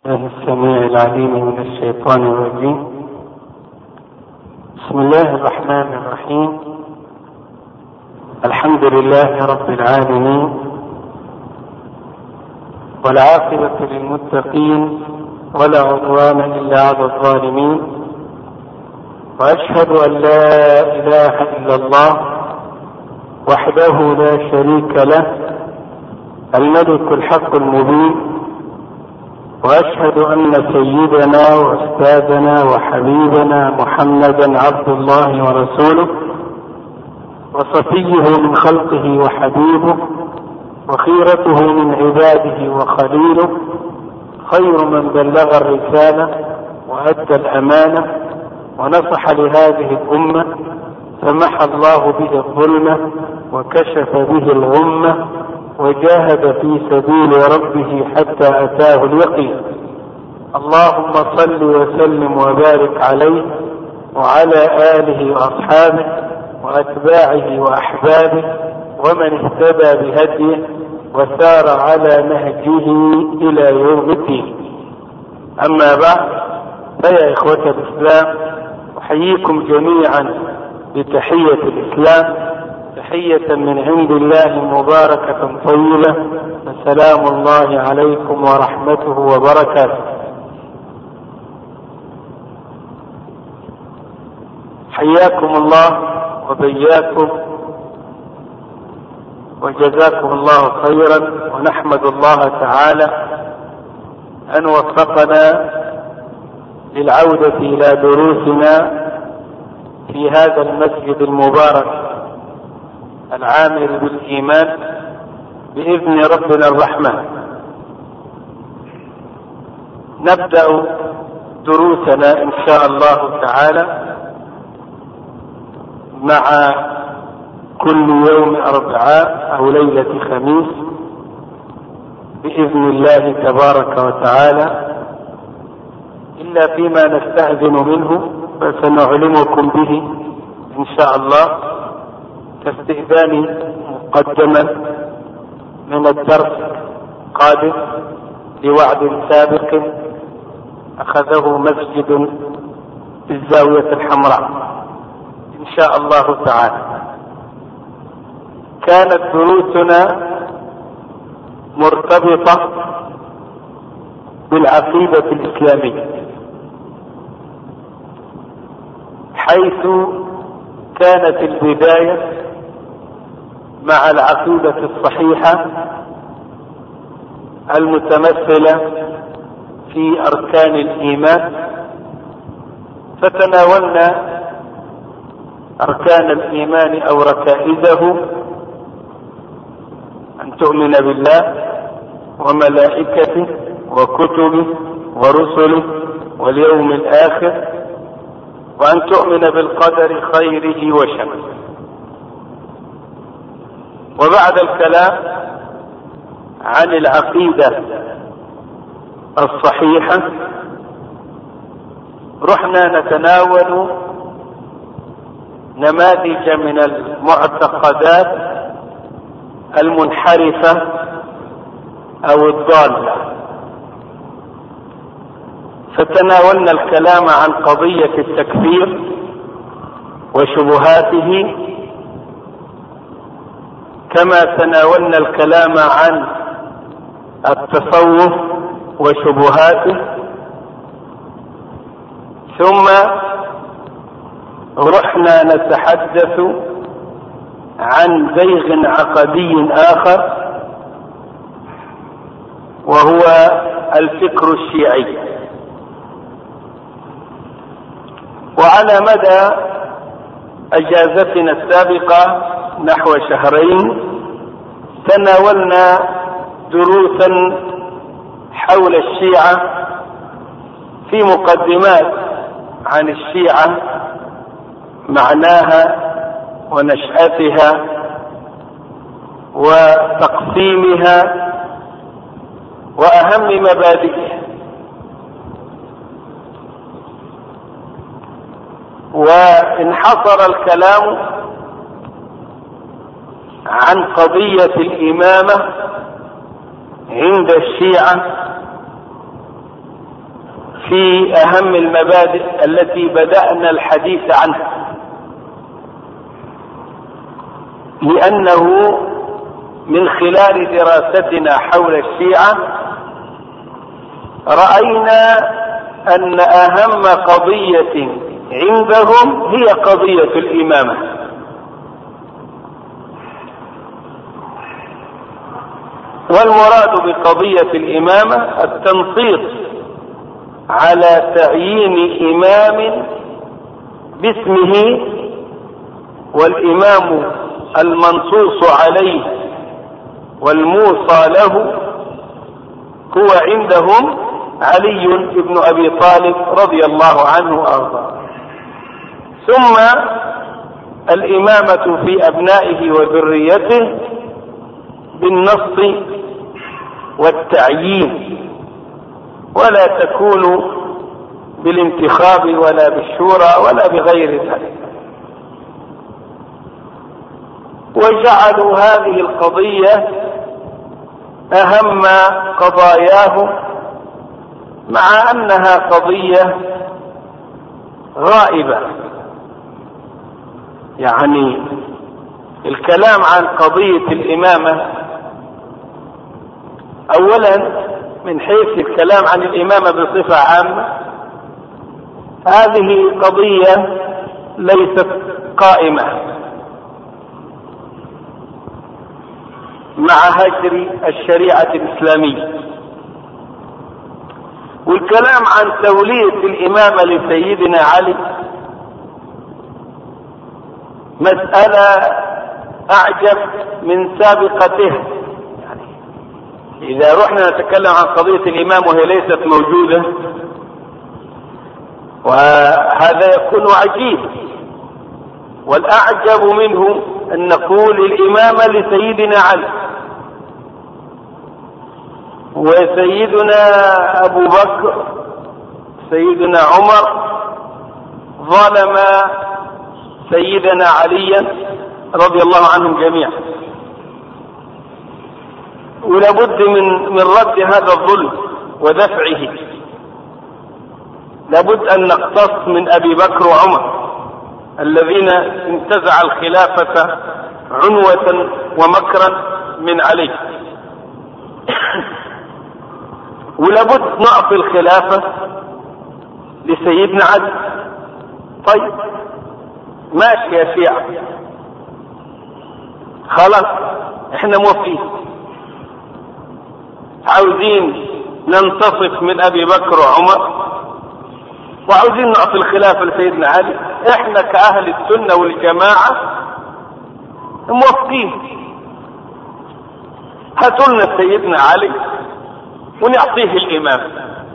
الله السميع العليم من الشيطان الرجيم. بسم الله الرحمن الرحيم. الحمد لله رب العالمين، والعاقبة للمتقين، ولا عدوان إلا على الظالمين، وأشهد أن لا إله إلا الله وحده لا شريك له الملك الحق المبين، وأشهد أن سيدنا وأستاذنا وحبيبنا محمدا عبد الله ورسوله، وصفيه من خلقه وحبيبه، وخيرته من عباده وخليله، خير من بلغ الرسالة وأدى الأمانة ونصح لهذه الأمة، فمحى الله به الظلمة وكشف به الغمة، وجاهد في سبيل ربه حتى أتاه اليقين. اللهم صل وسلم وبارك عليه وعلى آله وأصحابه وأتباعه وأحبابه ومن اهتدى بهديه وسار على نهجه إلى يوم الدين. أما بعد، فيا إخوة الإسلام، أحييكم جميعا بتحية الإسلام، تحية من عند الله مباركة طيبة، فسلام الله عليكم ورحمته وبركاته. حياكم الله وبياكم وجزاكم الله خيرا، ونحمد الله تعالى أن وفقنا للعودة إلى دروسنا في هذا المسجد المبارك العامر بالإيمان بإذن ربنا الرحمن. نبدأ دروسنا إن شاء الله تعالى مع كل يوم أربعاء أو ليلة خميس بإذن الله تبارك وتعالى، إلا فيما نستأذن منه فسنعلمكم به إن شاء الله كاستئذان مقدما من الدرس قادم لوعد سابق أخذه مسجد في الزاوية الحمراء إن شاء الله تعالى. كانت دروسنا مرتبطة بالعقيدة الإسلامية، حيث كانت البداية مع العقيدة الصحيحة المتمثلة في أركان الإيمان، فتناولنا أركان الإيمان أو ركائزه: أن تؤمن بالله وملائكته وكتبه ورسله واليوم الآخر، وأن تؤمن بالقدر خيره وشره. وبعد الكلام عن العقيدة الصحيحة رحنا نتناول نماذج من المعتقدات المنحرفة أو الضالة، فتناولنا الكلام عن قضية التكفير وشبهاته، كما تناولنا الكلام عن التصوف وشبهاته، ثم رحنا نتحدث عن زيغ عقدي آخر وهو الفكر الشيعي. وعلى مدى أجازتنا السابقة نحو شهرين تناولنا دروسا حول الشيعة في مقدمات عن الشيعة، معناها ونشأتها وتقسيمها وأهم مبادئها. وانحصر الكلام عن قضية الإمامة عند الشيعة في أهم المبادئ التي بدأنا الحديث عنها، لأنه من خلال دراستنا حول الشيعة رأينا أن أهم قضية عندهم هي قضية الإمامة، والمراد بقضية الإمامة التنصيص على تعيين إمام باسمه، والإمام المنصوص عليه والموصى له هو عندهم علي بن أبي طالب رضي الله عنه وأرضاه، ثم الإمامة في أبنائه وذريته بالنص والتعيين، ولا تكون بالانتخاب ولا بالشورى ولا بغير ذلك. وجعلوا هذه القضية أهم قضاياهم، مع أنها قضية غائبة. يعني الكلام عن قضية الإمامة أولا من حيث الكلام عن الإمامة بصفة عامة، هذه قضية ليست قائمة مع هجر الشريعة الإسلامية. والكلام عن تولية الإمامة لسيدنا علي مسألة أعجب من سابقتها. يعني إذا رحنا نتكلم عن قضية الإمام وهي ليست موجودة، وهذا يكون عجيب. والأعجب منه أن نقول الإمامة لسيدنا علي، وسيدنا أبو بكر سيدنا عمر ظلم سيدنا عليا رضي الله عنهم جميعا، ولابد من رد هذا الظلم ودفعه. لابد أن نقتص من أبي بكر وعمر الذين انتزع الخلافة عنوة ومكرا من علي، ولابد نعطي الخلافة لسيدنا علي. طيب ماشي يا شيعة، خلاص احنا موافقين، عاوزين ننتصف من أبي بكر وعمر وعاوزين نعطي الخلافة لسيدنا علي، احنا كأهل السنة والجماعة موافقين. هاتوا لنا سيدنا علي ونعطيه الإمام،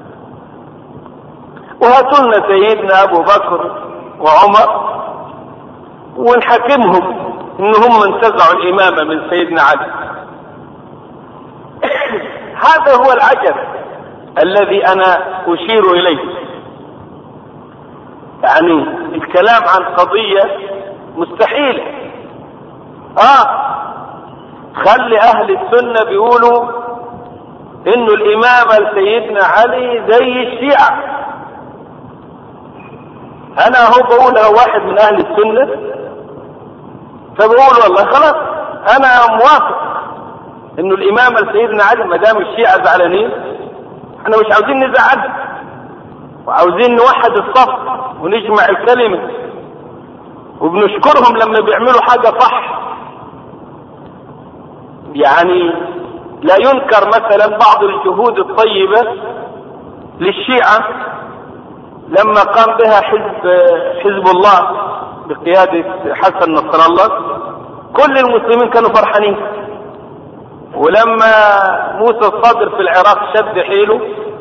وهاتوا لنا سيدنا أبو بكر وعمر ونحكمهم إن هم انتزعوا الإمامة من سيدنا علي. هذا هو العجب الذي أنا أشير إليه. يعني الكلام عن قضية مستحيلة. خلي أهل السنة بيقولوا إنه الإمامة لسيدنا علي زي الشيعة. أنا هو بقولها واحد من أهل السنة، فبقول والله خلاص أنا موافق إنه الإمامة لسيدنا علي ما دام الشيعة زعلانين، احنا مش عاوزين نزعل، وعاوزين نوحد الصف ونجمع الكلمة، وبنشكرهم لما بيعملوا حاجة صح. يعني لا ينكر مثلا بعض الجهود الطيبة للشيعة لما قام بها حزب الله بقيادة حسن نصر الله، كل المسلمين كانوا فرحانين. ولما موسى الصدر في العراق شد حيله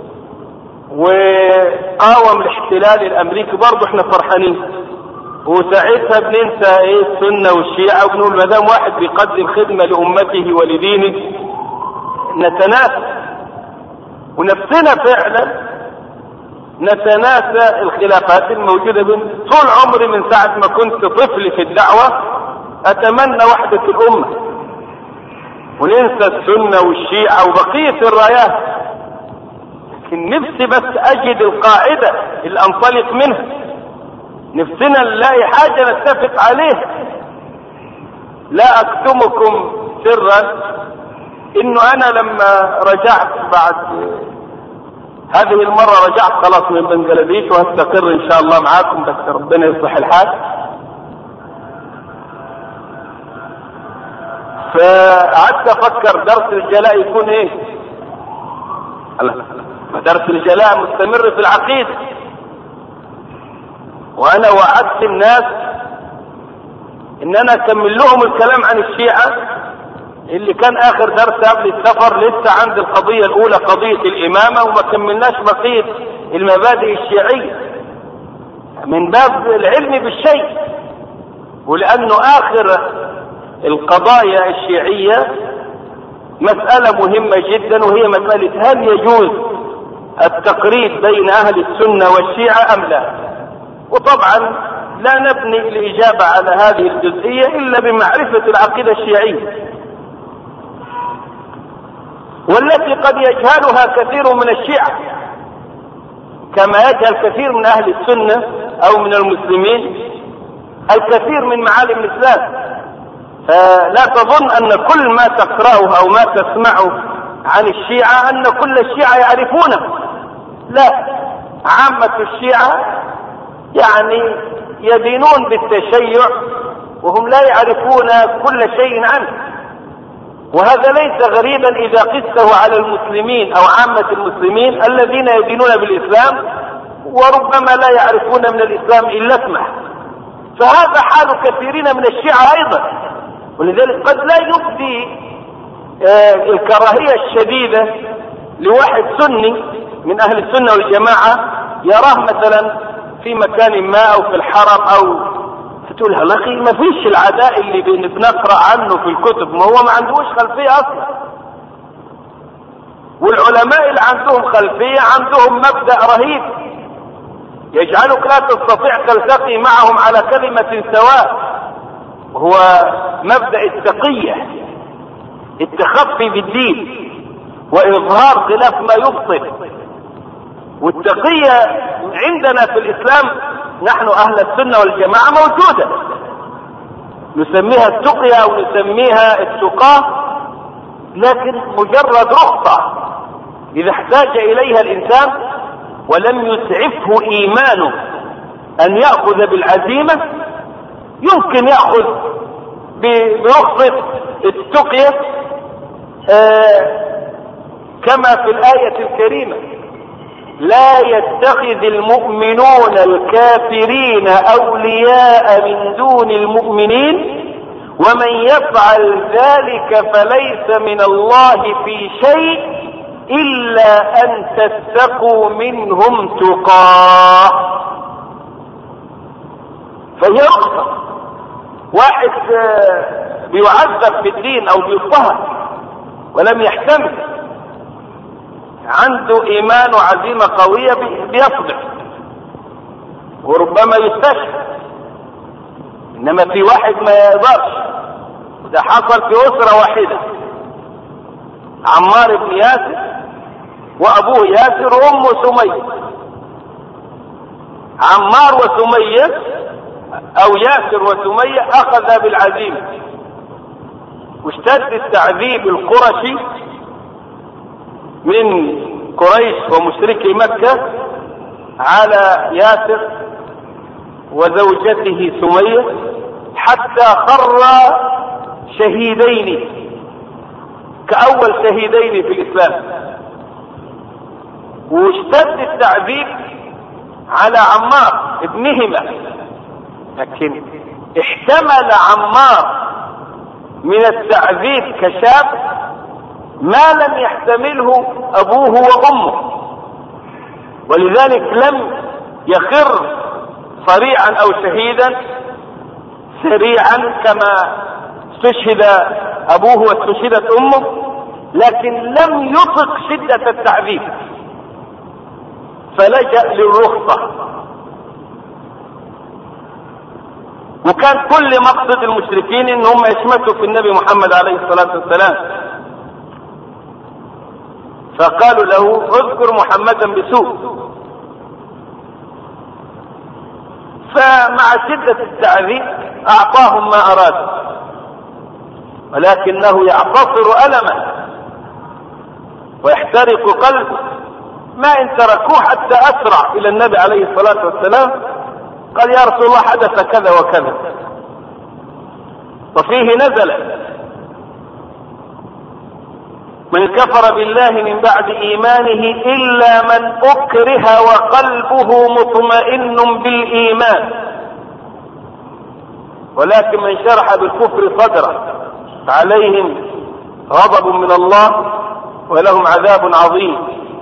وقاوم الاحتلال الامريكي برضه احنا فرحانين. وساعتها بننسى السنة والشيعة وبنقول ما دام واحد بيقدم خدمة لأمته ولدينه نتناسى. ونفسنا فعلا نتناسى الخلافات الموجودة طول عمري من ساعة ما كنت طفل في الدعوة أتمنى وحدة الأمة، وننسى السنة والشيعة وبقية الرايات. لكن نفسي بس اجد القاعدة اللي انطلق منها، نفسنا نلاقي حاجة نتفق عليها. لا اكتمكم سرا انه انا لما رجعت بعد هذه المرة، رجعت خلاص من بنجلاديش وهستقر ان شاء الله معاكم، بس ربنا يصلح الحال. فقعدت افكر درس الجلاء يكون ايه. درس الجلاء مستمر في العقيدة، وانا وعدت الناس ان انا اكمل لهم الكلام عن الشيعة اللي كان اخر درس قبل السفر. لسه عند القضية الاولى قضية الامامة، وما كملناش بقية المبادئ الشيعية من باب العلم بالشيء، ولانه اخر القضايا الشيعية مسألة مهمة جدا، وهي مسألة هل يجوز التقريب بين اهل السنة والشيعة ام لا. وطبعا لا نبني الاجابة على هذه الجزئية الا بمعرفة العقيدة الشيعية، والتي قد يجهلها كثير من الشيعة كما يجهل كثير من اهل السنة او من المسلمين الكثير من معالم الاسلام. فلا تظن ان كل ما تقرأه او ما تسمعه عن الشيعة ان كل الشيعة يعرفونه، لا، عامة الشيعة يعني يدينون بالتشيع وهم لا يعرفون كل شيء عنه، وهذا ليس غريبا اذا قسته على المسلمين او عامة المسلمين الذين يدينون بالاسلام وربما لا يعرفون من الاسلام الا اسمه. فهذا حال كثيرين من الشيعة ايضا، ولذلك قد لا يبدي الكراهية الشديدة لواحد سني من اهل السنة والجماعة يراه مثلا في مكان ما او في الحرم، او فتقول له اخي ما فيش العداء اللي بنقرأ عنه في الكتب، ما هو ما عندوش خلفية اصلا. والعلماء اللي عندهم خلفية عندهم مبدأ رهيب يجعلك لا تستطيع تلتقي معهم على كلمة سواء، وهو مبدأ التقية، التخفي بالدين وإظهار خلاف ما يبطل. والتقية عندنا في الإسلام نحن أهل السنة والجماعة موجودة، نسميها التقية أو نسميها التقاة، لكن مجرد رخصة إذا احتاج إليها الإنسان ولم يسعفه إيمانه أن يأخذ بالعزيمة يمكن يأخذ برخصة التقية كما في الآية الكريمة: لا يتخذ المؤمنون الكافرين أولياء من دون المؤمنين ومن يفعل ذلك فليس من الله في شيء إلا أن تتقوا منهم تقاه. فهي رخصة. واحد بيعذب في الدين أو بيضطهد ولم يحتمل، عنده إيمان وعزيمة قوية بيصبر وربما يستشهد. إنما في واحد ما يقدرش، وده حصل في أسرة واحدة، عمار بن ياسر وأبوه ياسر وأمه سمية. عمار وسمية أو ياسر وسمية أخذ بالعزيمة، واشتد التعذيب القرشي من قريش ومشركي مكة على ياسر وزوجته سمية حتى خر شهيدين كأول شهيدين في الإسلام. واشتد التعذيب على عمار ابنهما، لكن احتمل عمار من التعذيب كشاب ما لم يحتمله أبوه وأمه، ولذلك لم يخر صريعا أو شهيدا سريعا كما استشهد أبوه واستشهدت أمه، لكن لم يطق شدة التعذيب فلجأ للرخصة. وكان كل مقصد المشركين ان هم يشمتوا في النبي محمد عليه الصلاة والسلام. فقالوا له اذكر محمدا بسوء. فمع شدة التعذيب أعطاهم ما أراد، ولكنه يعتصر ألما ويحترق قلبه. ما إن تركوه حتى أسرع إلى النبي عليه الصلاة والسلام، قال يا رسول الله حدث كذا وكذا. وفيه نزل من كفر بالله من بعد إيمانه إلا من أكره وقلبه مطمئن بالإيمان، ولكن من شرح بالكفر صدره فعليهم غضب من الله ولهم عذاب عظيم.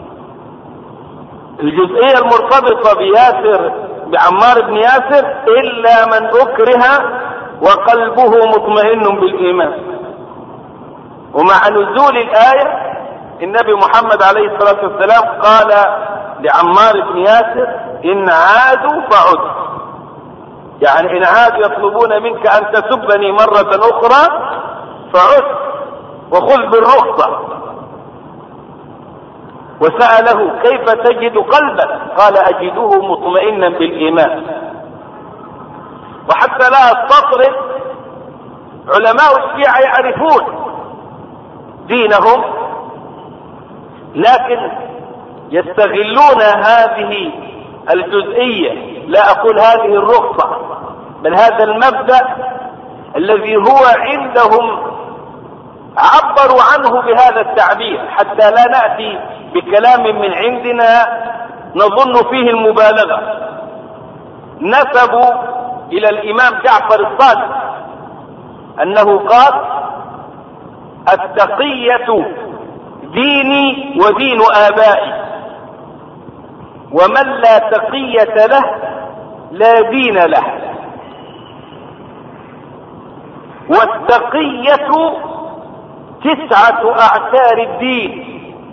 الجزئية المرتبطة بعمار بن ياسر إلا من أكره وقلبه مطمئن بالإيمان. ومع نزول الآية النبي محمد عليه الصلاة والسلام قال لعمار بن ياسر إن عادوا فعد، يعني إن عادوا يطلبون منك أن تسبني مرة أخرى فعد وخذ بالرخصة. وسأله كيف تجد قلبك؟ قال أجده مطمئنا بالإيمان. وحتى لا أستطرد، علماء الشيعة يعرفون دينهم لكن يستغلون هذه الجزئية، لا أقول هذه الرخصة، بل هذا المبدأ الذي هو عندهم عبروا عنه بهذا التعبير، حتى لا نأتي بكلام من عندنا نظن فيه المبالغة. نسبوا إلى الإمام جعفر الصادق أنه قال التقية ديني ودين آبائي، ومن لا تقية له لا دين له. والتقية 9 أعشار الدين،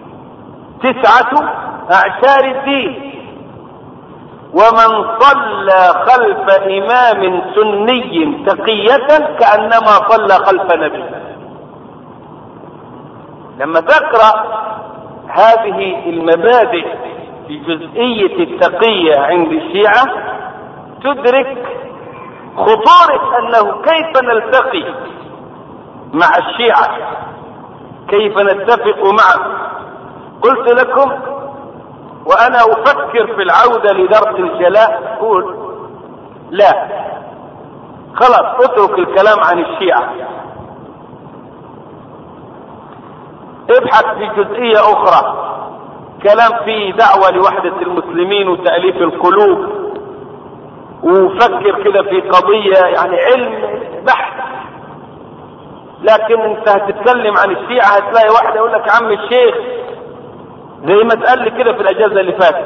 9 أعشار الدين. ومن صلى خلف إمام سني تقية كأنما صلى خلف نبي. لما تقرأ هذه المبادئ في جزئية التقية عند الشيعة تدرك خطورة أنه كيف نلتقي مع الشيعة، كيف نتفق معه. قلت لكم وأنا أفكر في العودة لدرس الجلاء أقول لا، خلاص اترك الكلام عن الشيعة، ابحث في جزئية أخرى، كلام في دعوة لوحدة المسلمين وتأليف القلوب، وفكر كده في قضية يعني علم بحث. لكن انت هتتكلم عن الشيعة هتلاقي واحد يقول لك عم الشيخ زي ما اتقال لي كده في الأجازة اللي فاتت،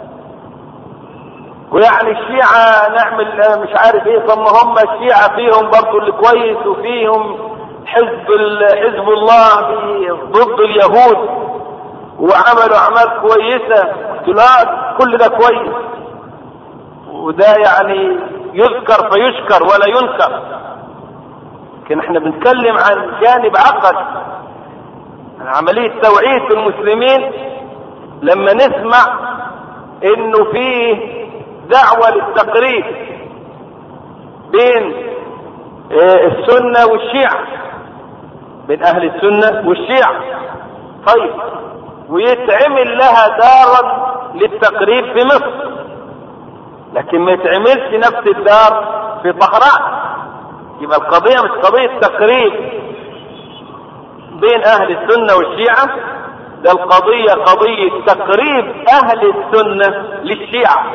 ويعني الشيعة نعمل مش عارف ايه. طب ما هم الشيعة فيهم برضو اللي كويس وفيهم حزب الله ضد اليهود وعملوا أعمال كويسة. لا كل ده كويس، وده يعني يذكر فيشكر ولا ينكر. لكن احنا بنتكلم عن جانب عقد، عن عملية توعية المسلمين. لما نسمع انه فيه دعوة للتقريب بين السنة والشيعة، بين اهل السنة والشيعة، طيب ويتعمل لها دارا للتقريب في مصر، لكن ما يتعملش نفس الدار في طهران. يبقى القضية مش قضية تقريب بين اهل السنة والشيعة، ده القضية قضية تقريب اهل السنة للشيعة.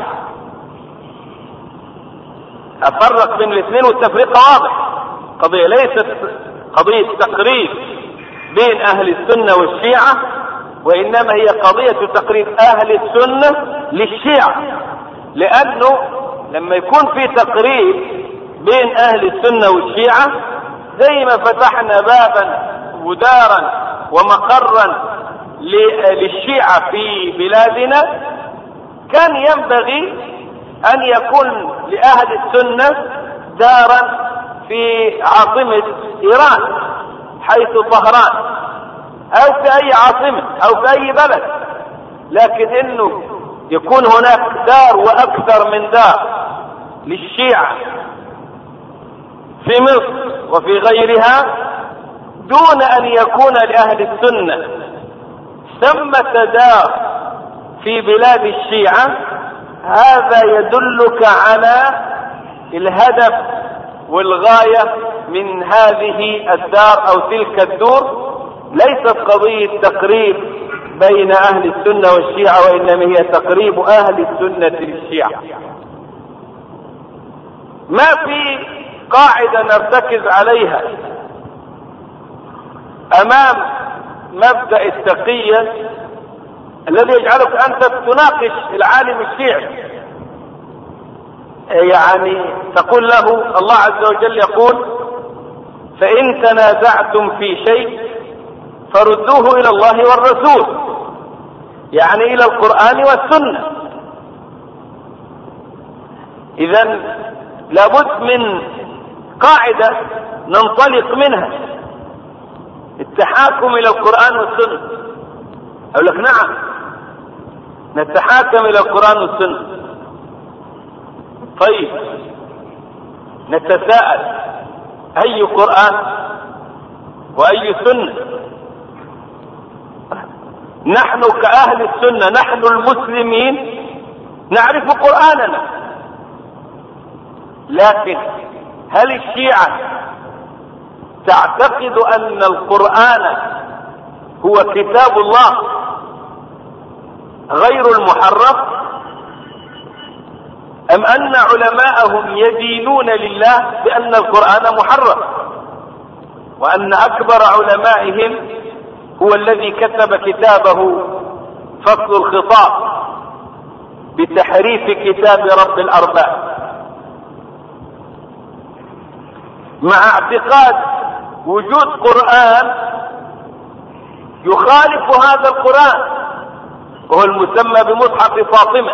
افرق بين الاثنين والتفريق واضح. قضية ليست قضية تقريب بين اهل السنة والشيعة، وانما هي قضية تقريب اهل السنة للشيعة. لانه لما يكون في تقريب بين اهل السنة والشيعة زي ما فتحنا بابا ودارا ومقرا للشيعة في بلادنا، كان ينبغي ان يكون لاهل السنة دارا في عاصمة ايران حيث طهران. او في اي عاصمة او في اي بلد، لكن انه يكون هناك دار واكثر من دار للشيعة في مصر وفي غيرها دون ان يكون لاهل السنة ثمة دار في بلاد الشيعة، هذا يدلك على الهدف والغاية من هذه الدار او تلك الدور. ليست قضية تقريب بين اهل السنة والشيعة، وانما هي تقريب اهل السنة للشيعة. ما في قاعدة نرتكز عليها امام مبدأ التقية الذي يجعلك انت تناقش العالم الشيعي، يعني تقول له الله عز وجل يقول فإن تنازعتم في شيء فردوه إلى الله والرسول، يعني إلى القرآن والسنة. إذن لابد من قاعدة ننطلق منها، التحاكم إلى القرآن والسنة. أقول لك نعم نتحاكم إلى القرآن والسنة. طيب نتساءل أي قرآن وأي سنة؟ نحن كأهل السنة نحن المسلمين نعرف قرآننا، لكن هل الشيعة تعتقد أن القرآن هو كتاب الله غير المحرف، أم أن علماءهم يدينون لله بأن القرآن محرف، وأن أكبر علمائهم هو الذي كتب كتابه فصل الخطاب بتحريف كتاب رب الأرباب، مع اعتقاد وجود قرآن يخالف هذا القرآن، وهو المسمى بمصحف فاطمة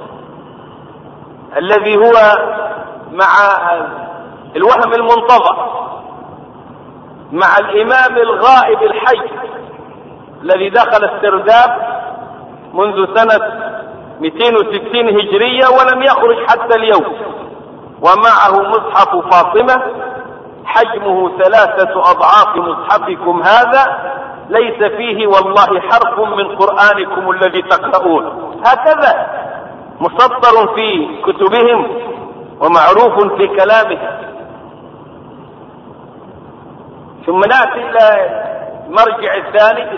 الذي هو مع الوهم المنتظر، مع الإمام الغائب الحي الذي دخل السرداب منذ سنة 260 هجرية ولم يخرج حتى اليوم، ومعه مصحف فاطمة حجمه 3 أضعاف مصحفكم هذا، ليس فيه والله حرف من قرآنكم الذي تقرؤون. هكذا مسطر في كتبهم ومعروف في كلامهم. ثم نأتي إلى المرجع الثاني،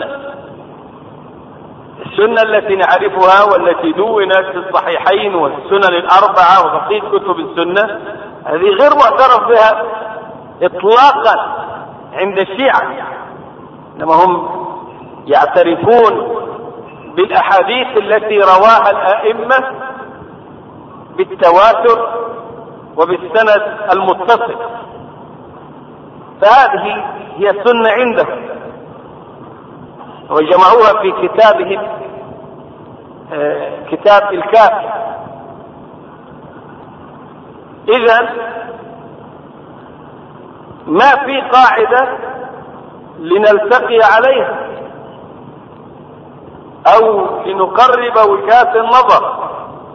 السنة التي نعرفها والتي دونت في الصحيحين والسنن الأربعة وبقية كتب السنة، هذه غير معترف بها إطلاقا عند الشيعة، إنما هم يعترفون بالأحاديث التي رواها الأئمة بالتواتر وبالسند المتصل، فهذه هي السنة عندهم، وجمعوها في كتابهم كتاب الكافي. إذن ما في قاعدة لنلتقي عليها أو لنقرب وجهات النظر،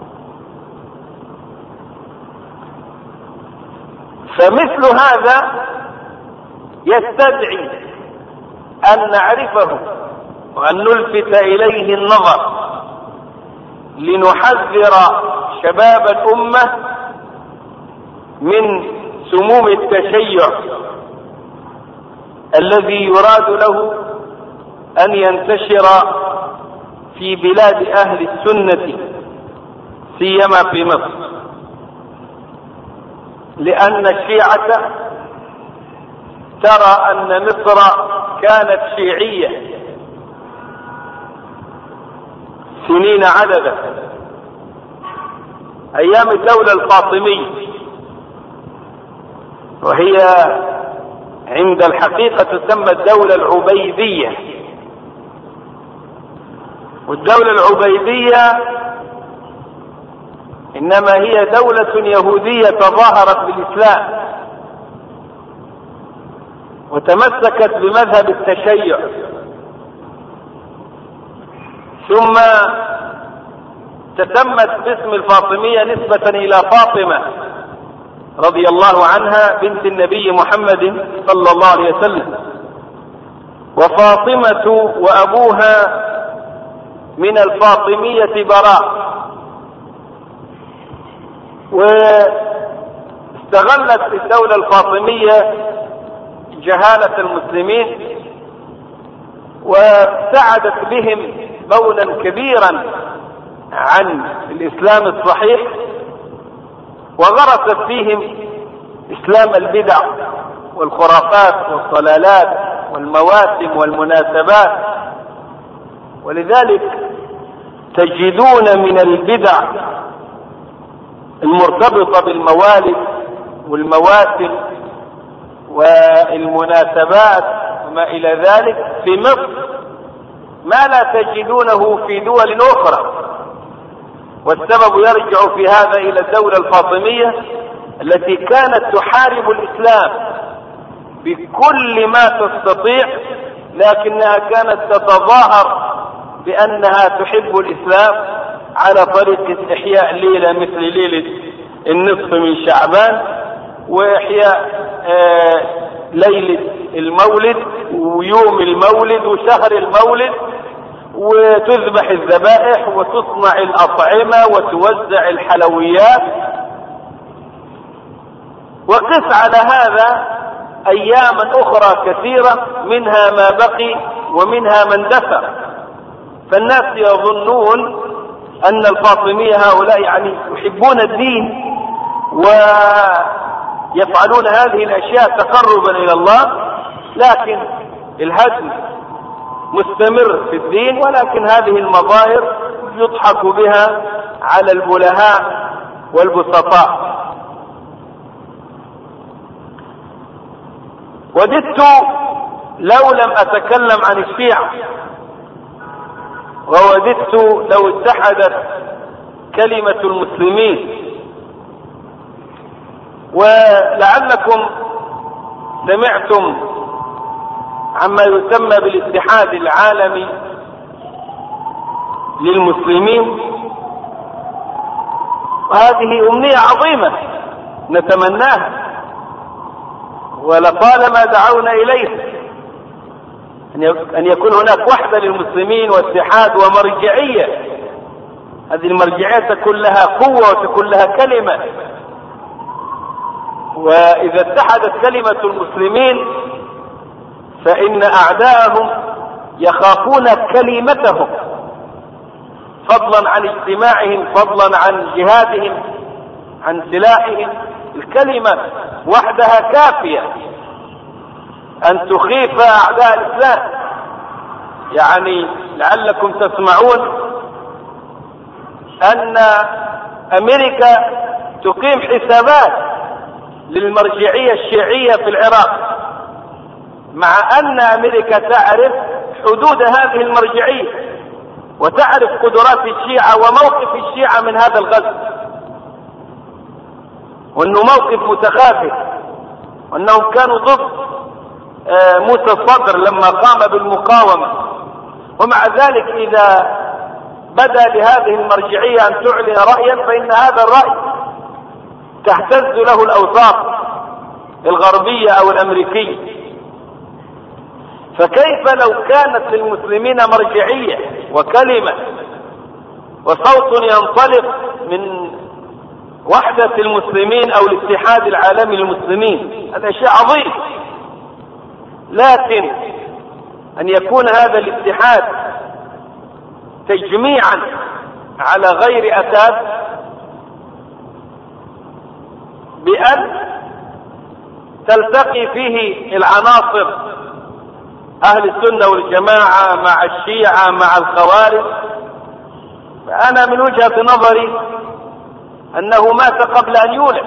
فمثل هذا يستدعي أن نعرفه وأن نلفت إليه النظر لنحذر شباب الأمة من سموم التشيع الذي يراد له أن ينتشر في بلاد أهل السنة سيما في مصر، لأن الشيعة ترى أن مصر كانت شيعية سنين عددا أيام الدولة الفاطمية، وهي عند الحقيقة تسمى الدولة العبيدية. والدولة العبيدية إنما هي دولة يهودية تظاهرت بالإسلام وتمسكت بمذهب التشيع ثم تتمت باسم الفاطمية نسبة إلى فاطمة رضي الله عنها بنت النبي محمد صلى الله عليه وسلم. وفاطمة وأبوها من الفاطمية براء. واستغلت الدولة الفاطمية جهالة المسلمين وابتعدت بهم بعدا كبيرا عن الإسلام الصحيح، وغرست فيهم إسلام البدع والخرافات والضلالات والمواسم والمناسبات. ولذلك تجدون من البدع المرتبطة بالموالد والمواسم والمناسبات وما إلى ذلك في مصر ما لا تجدونه في دول أخرى. والسبب يرجع في هذا إلى الدولة الفاطمية التي كانت تحارب الإسلام بكل ما تستطيع، لكنها كانت تتظاهر بأنها تحب الإسلام على طريقة إحياء ليلة مثل ليلة النصف من شعبان، وإحياء ليلة المولد ويوم المولد وشهر المولد، وتذبح الذبائح وتصنع الأطعمة وتوزع الحلويات. وقس على هذا أياما أخرى كثيرة منها ما بقي ومنها من دثر. فالناس يظنون أن الفاطمية هؤلاء يعني يحبون الدين ويفعلون هذه الأشياء تقربا إلى الله، لكن الهدم مستمر في الدين، ولكن هذه المظاهر يضحك بها على البلهاء والبسطاء. وددت لو لم أتكلم عن الشيعة، ووددت لو اتحدت كلمة المسلمين. ولعلكم سمعتم عما يسمى بالاتحاد العالمي للمسلمين، وهذه أمنية عظيمة نتمناها ولطالما دعونا إليه، أن يكون هناك وحدة للمسلمين واتحاد ومرجعية. هذه المرجعية تكون لها قوة وتكون لها كلمة، وإذا اتحدت كلمة المسلمين فإن أعداءهم يخافون كلمتهم، فضلا عن اجتماعهم، فضلا عن جهادهم، عن سلاحهم. الكلمة وحدها كافية أن تخيف أعداء الإسلام. يعني لعلكم تسمعون أن أمريكا تقيم حسابات للمرجعية الشيعية في العراق، مع أن أمريكا تعرف حدود هذه المرجعية وتعرف قدرات الشيعة وموقف الشيعة من هذا الغزو، وأنه موقف متخاذل، وأنهم كانوا ضد موسى الصدر لما قام بالمقاومة. ومع ذلك إذا بدا لهذه المرجعية أن تعلن رأيا فإن هذا الرأي تهتز له الأوساط الغربية أو الأمريكية. فكيف لو كانت للمسلمين مرجعية وكلمة وصوت ينطلق من وحدة المسلمين أو الاتحاد العالمي للمسلمين؟ هذا شيء عظيم. لكن أن يكون هذا الاتحاد تجميعا على غير أساس، بأن تلتقي فيه العناصر أهل السنة والجماعة مع الشيعة مع الخوارج، فأنا من وجهة نظري أنه مات قبل أن يولد،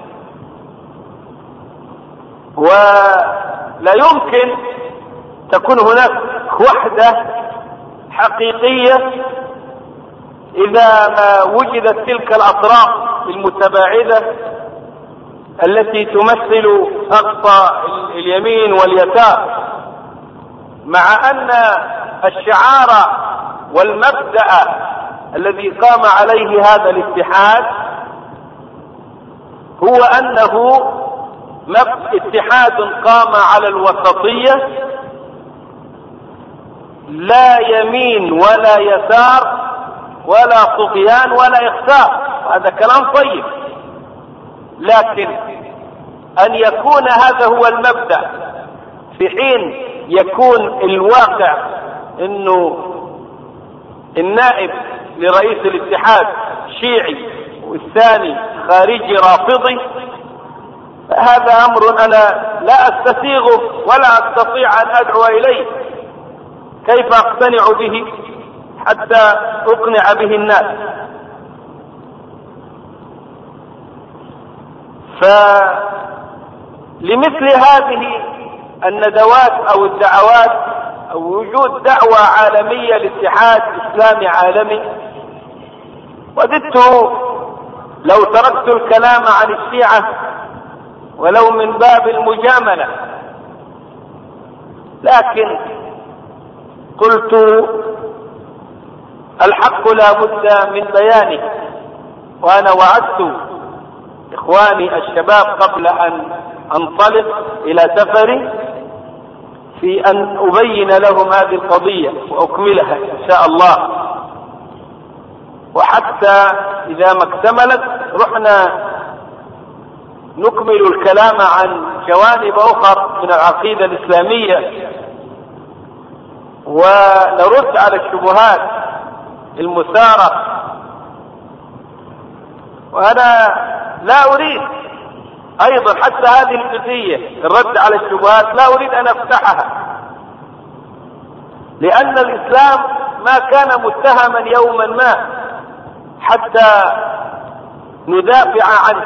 ولا يمكن تكون هناك وحدة حقيقية إذا ما وجدت تلك الأطراف المتباعدة التي تمثل أقصى اليمين واليسار، مع أن الشعار والمبدأ الذي قام عليه هذا الاتحاد هو أنه اتحاد قام على الوسطية، لا يمين ولا يسار ولا طغيان ولا إخفاء. هذا كلام طيب، لكن أن يكون هذا هو المبدأ في حين يكون الواقع أنه النائب لرئيس الاتحاد شيعي والثاني خارجي رافضي، هذا أمر أنا لا أستسيغه ولا أستطيع أن أدعو إليه. كيف أقتنع به حتى أقنع به الناس؟ فلمثل هذه الندوات أو الدعوات أو وجود دعوة عالمية لاتحاد إسلامي عالمي، وددت لو تركت الكلام عن الشيعة ولو من باب المجاملة، لكن قلت الحق لا بد من بيانه. وأنا وعدت إخواني الشباب قبل أن أنطلق إلى سفري في أن أبين لهم هذه القضية وأكملها إن شاء الله. وحتى إذا ما اكتملت رحنا نكمل الكلام عن جوانب أخرى من العقيدة الإسلامية، ونرد على الشبهات المثارة. وأنا لا أريد أيضا حتى هذه الجزئية الرد على الشبهات لا أريد أن أفتحها، لأن الإسلام ما كان متهما يوما ما حتى ندافع عنه،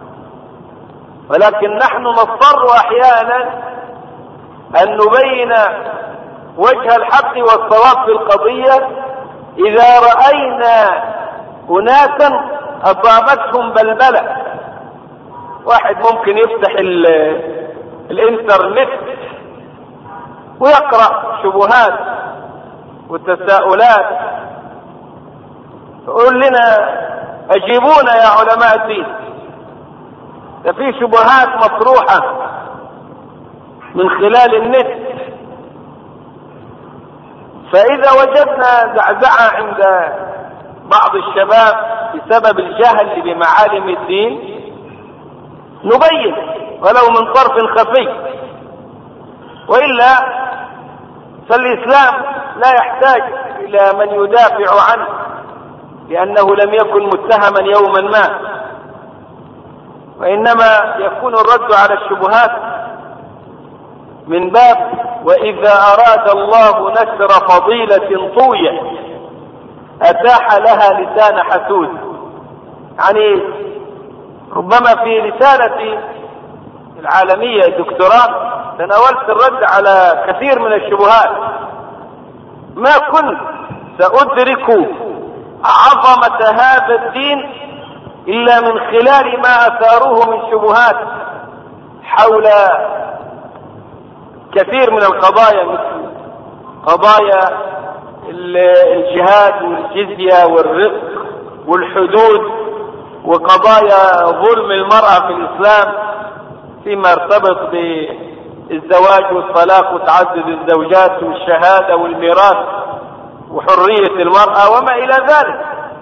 ولكن نحن نضطر أحيانا أن نبين وجه الحق والصواب في القضية إذا رأينا أناسا أصابتهم بلبلة. واحد ممكن يفتح الانترنت ويقرأ شبهات وتساؤلات، يقول لنا أجيبونا يا علماء الدين، ده في شبهات مطروحة من خلال النت. فإذا وجدنا زعزعة عند بعض الشباب بسبب الجهل بمعالم الدين نبين ولو من طرف خفي، وإلا فالإسلام لا يحتاج إلى من يدافع عنه، لأنه لم يكن متهما يوما ما، وإنما يكون الرد على الشبهات من باب وإذا أراد الله نشر فضيلة طوية أتاح لها لسان حسود. يعني ربما في رسالتي العالمية الدكتوراه تناولت الرد على كثير من الشبهات، ما كنت سأدرك عظمة هذا الدين إلا من خلال ما أثاروه من شبهات حول كثير من القضايا، مثل قضايا الجهاد والجزية والرق والحدود، وقضايا ظلم المرأة في الإسلام فيما ارتبط بالزواج والطلاق وتعدد الزوجات والشهادة والميراث وحرية المرأة وما إلى ذلك.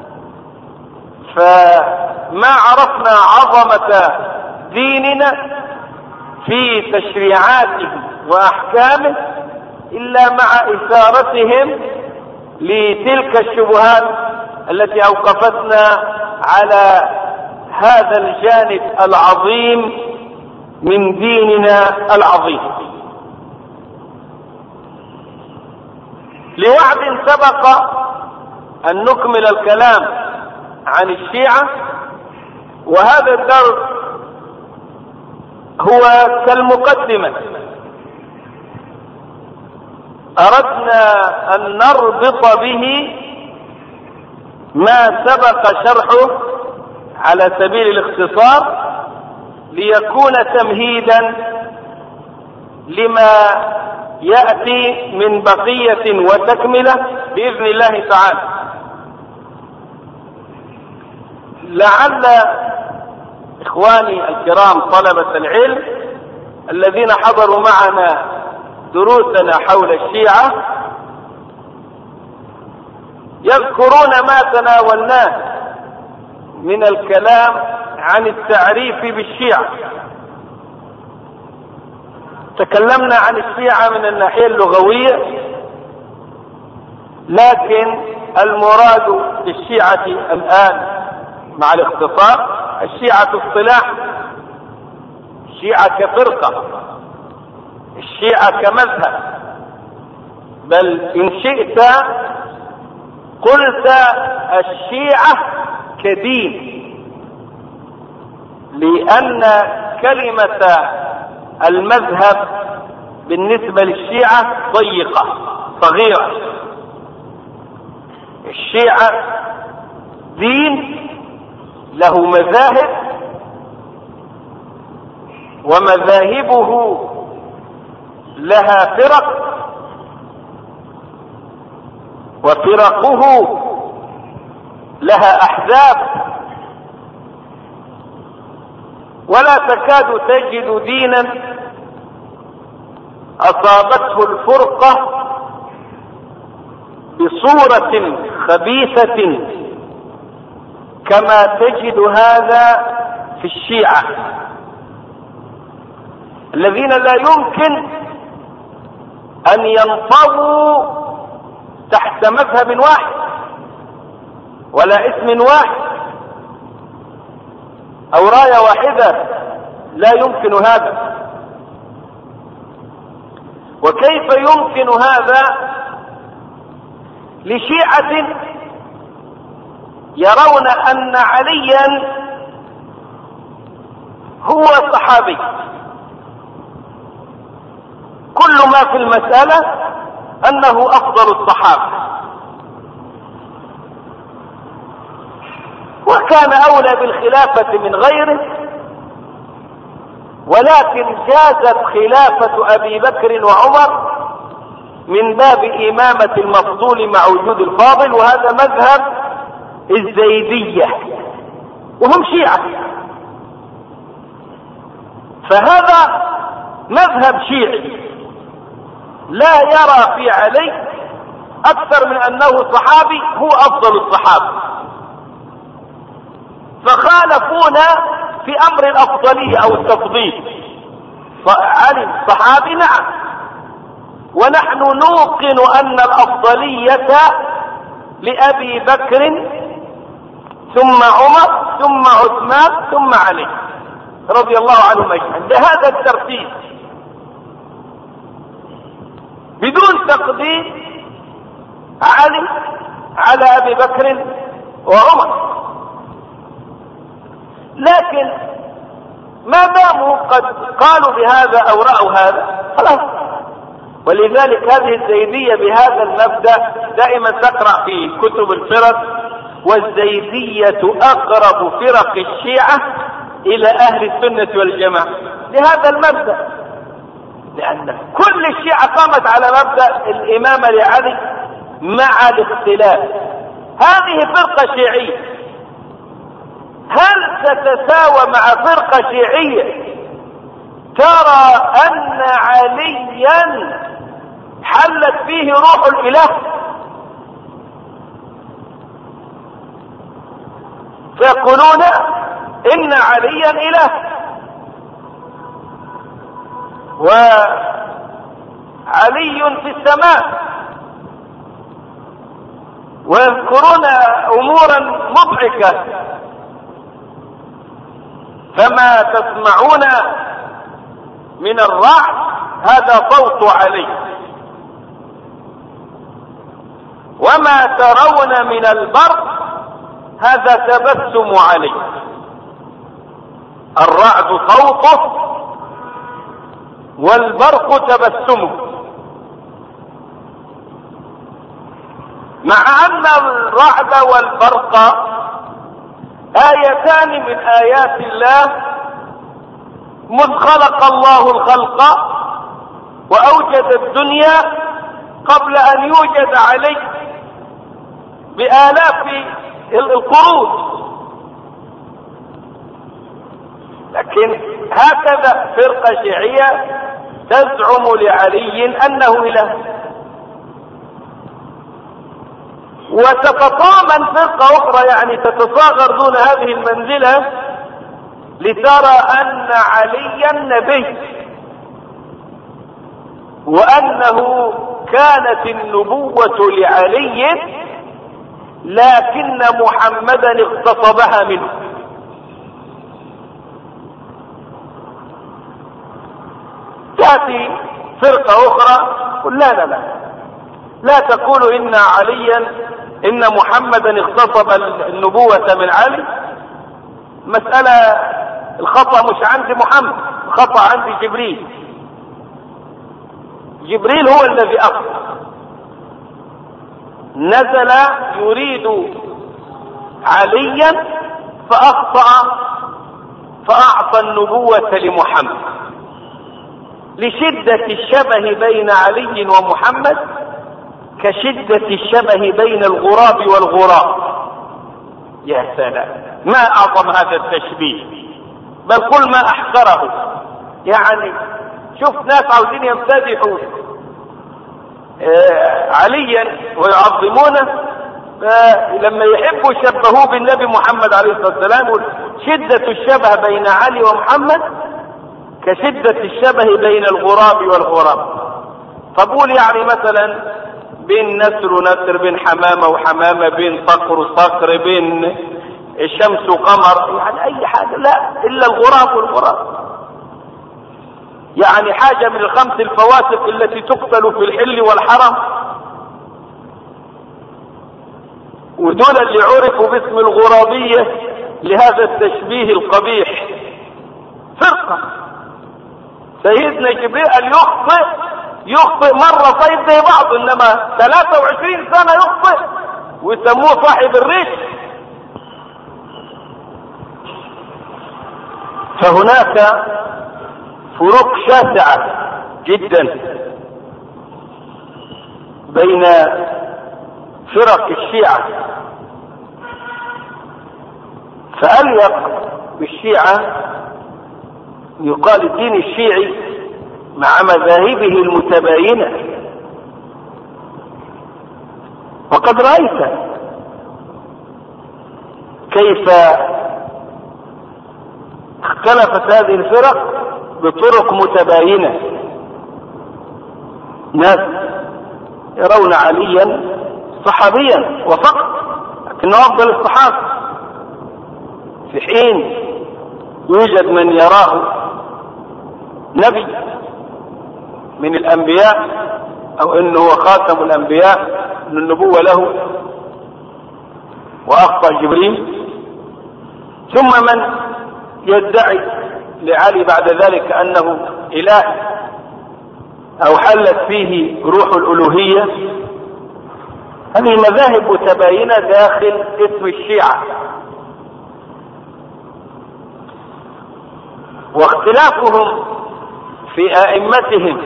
فما عرفنا عظمة ديننا في تشريعاته وأحكامه إلا مع إثارتهم لتلك الشبهات التي أوقفتنا على هذا الجانب العظيم من ديننا العظيم. لوعد سبق أن نكمل الكلام عن الشيعة، وهذا الدرس هو كالمقدمة. أردنا أن نربط به ما سبق شرحه على سبيل الاختصار ليكون تمهيدا لما يأتي من بقية وتكملة بإذن الله تعالى. لعل إخواني الكرام طلبة العلم الذين حضروا معنا دروسنا حول الشيعة يذكرون ما تناولناه من الكلام عن التعريف بالشيعة. تكلمنا عن الشيعة من الناحية اللغوية، لكن المراد بالشيعة الآن مع الاختصار الشيعة اصطلاح، الشيعة كفرقة، الشيعة كمذهب، بل إن شئت قلت الشيعة كدين، لأن كلمة المذهب بالنسبة للشيعة ضيقة صغيرة. الشيعة دين له مذاهب، ومذاهبه لها فرق، وفرقه لها أحزاب، ولا تكاد تجد دينا أصابته الفرقة بصورة خبيثة كما تجد هذا في الشيعة، الذين لا يمكن أن ينطووا تحت مذهب واحد ولا اسم واحد أو راية واحدة، لا يمكن هذا. وكيف يمكن هذا لشيعة يرون أن عليا هو صحابي؟ كل ما في المسألة أنه أفضل الصحابة، وكان أولى بالخلافة من غيره، ولكن جازت خلافة أبي بكر وعمر من باب إمامة المفضول مع وجود الفاضل، وهذا مذهب الزيدية وهم شيعة. فهذا مذهب شيعي لا يرى في علي أكثر من أنه صحابي هو أفضل الصحابة، فخالفونا في أمر الأفضلية أو التفضيل. علي صحابي نعم، ونحن نوقن أن الأفضلية لأبي بكر ثم عمر ثم عثمان ثم علي رضي الله عنهم أجمعين، بهذا الترتيب بدون تقديم علي على أبي بكر وعمر. لكن ما داموا قد قالوا بهذا أو رأوا هذا خلاص. ولذلك هذه الزيدية بهذا المبدأ دائما تقرأ في كتب الفرق، والزيدية أقرب فرق الشيعة إلى أهل السنة والجماعة بهذا المبدأ، لأن كل الشيعة قامت على مبدأ الإمامة لعلي مع الاختلاف. هذه فرقة شيعية، هل تتساوى مع فرقة شيعية ترى أن عليا حلت فيه روح الإله فيقولون إن عليا إله وعلي في السماء، ويذكرون أمورا مضحكة، فما تسمعون من الرعد هذا صوت علي، وما ترون من البرق هذا تبسم علي. الرعد صوته والبرق تبسمه، مع أن الرعد والبرق آيتان من آيات الله مذ خلق الله الخلق وأوجد الدنيا قبل أن يوجد علي بآلاف القرون. لكن هكذا فرقة شيعية تزعم لعلي أنه إله. وتتطامن فرقة أخرى يعني تتصاغر دون هذه المنزلة لترى أن عليا نبي، وأنه كانت النبوة لعلي لكن محمدا اغتصبها منه. تأتي فرقة أخرى قل لا تقولوا إن محمدا اغتصب النبوة من علي. مسألة الخطأ مش عند محمد، الخطأ عند جبريل. جبريل هو الذي أخطأ، نزل يريد عليا فأخطأ فأعطى النبوة لمحمد لشدة الشبه بين علي ومحمد كشدة الشبه بين الغراب والغراب. يا سلام، ما أعظم هذا التشبيه، بل كل ما أحقره. يعني شوف ناس عاوزين يمتدحوا عليا ويعظمونه، لما يحبوا يشبهوه بالنبي محمد عليه الصلاة والسلام شدة الشبه بين علي ومحمد كشدة الشبه بين الغراب والغراب. فقول يعني مثلا بين نسر ونسر، بين حمامة وحمامة، بين صقر وصقر، بين الشمس وقمر، يعني أي حاجة، لا إلا الغراب والغراب. يعني حاجة من الخمس الفواسق التي تقتل في الحل والحرم، ودول اللي عرفوا باسم الغرابية لهذا التشبيه القبيح. فرقة سيدنا جبريل أن يخطئ مرة طيب زي بعض، إنما 23 سنة يخطئ ويسموه صاحب الريش. فهناك فروق شاسعة جدا بين فرق الشيعة، فأليق بالشيعة يقال الدين الشيعي مع مذاهبه المتباينة. وقد رأيت كيف اختلفت هذه الفرق بطرق متباينة. ناس يرون عليا صحابيا وفقط لكنه أفضل الصحابة، في حين يوجد من يراه نبي من الأنبياء، أو إنه هو خاتم الأنبياء، إن النبوة له وأخطأ جبريل. ثم من يدعي لعلي بعد ذلك أنه إله أو حلت فيه روح الألوهية. هذه مذاهب متباينة داخل اسم الشيعة، واختلافهم في أئمتهم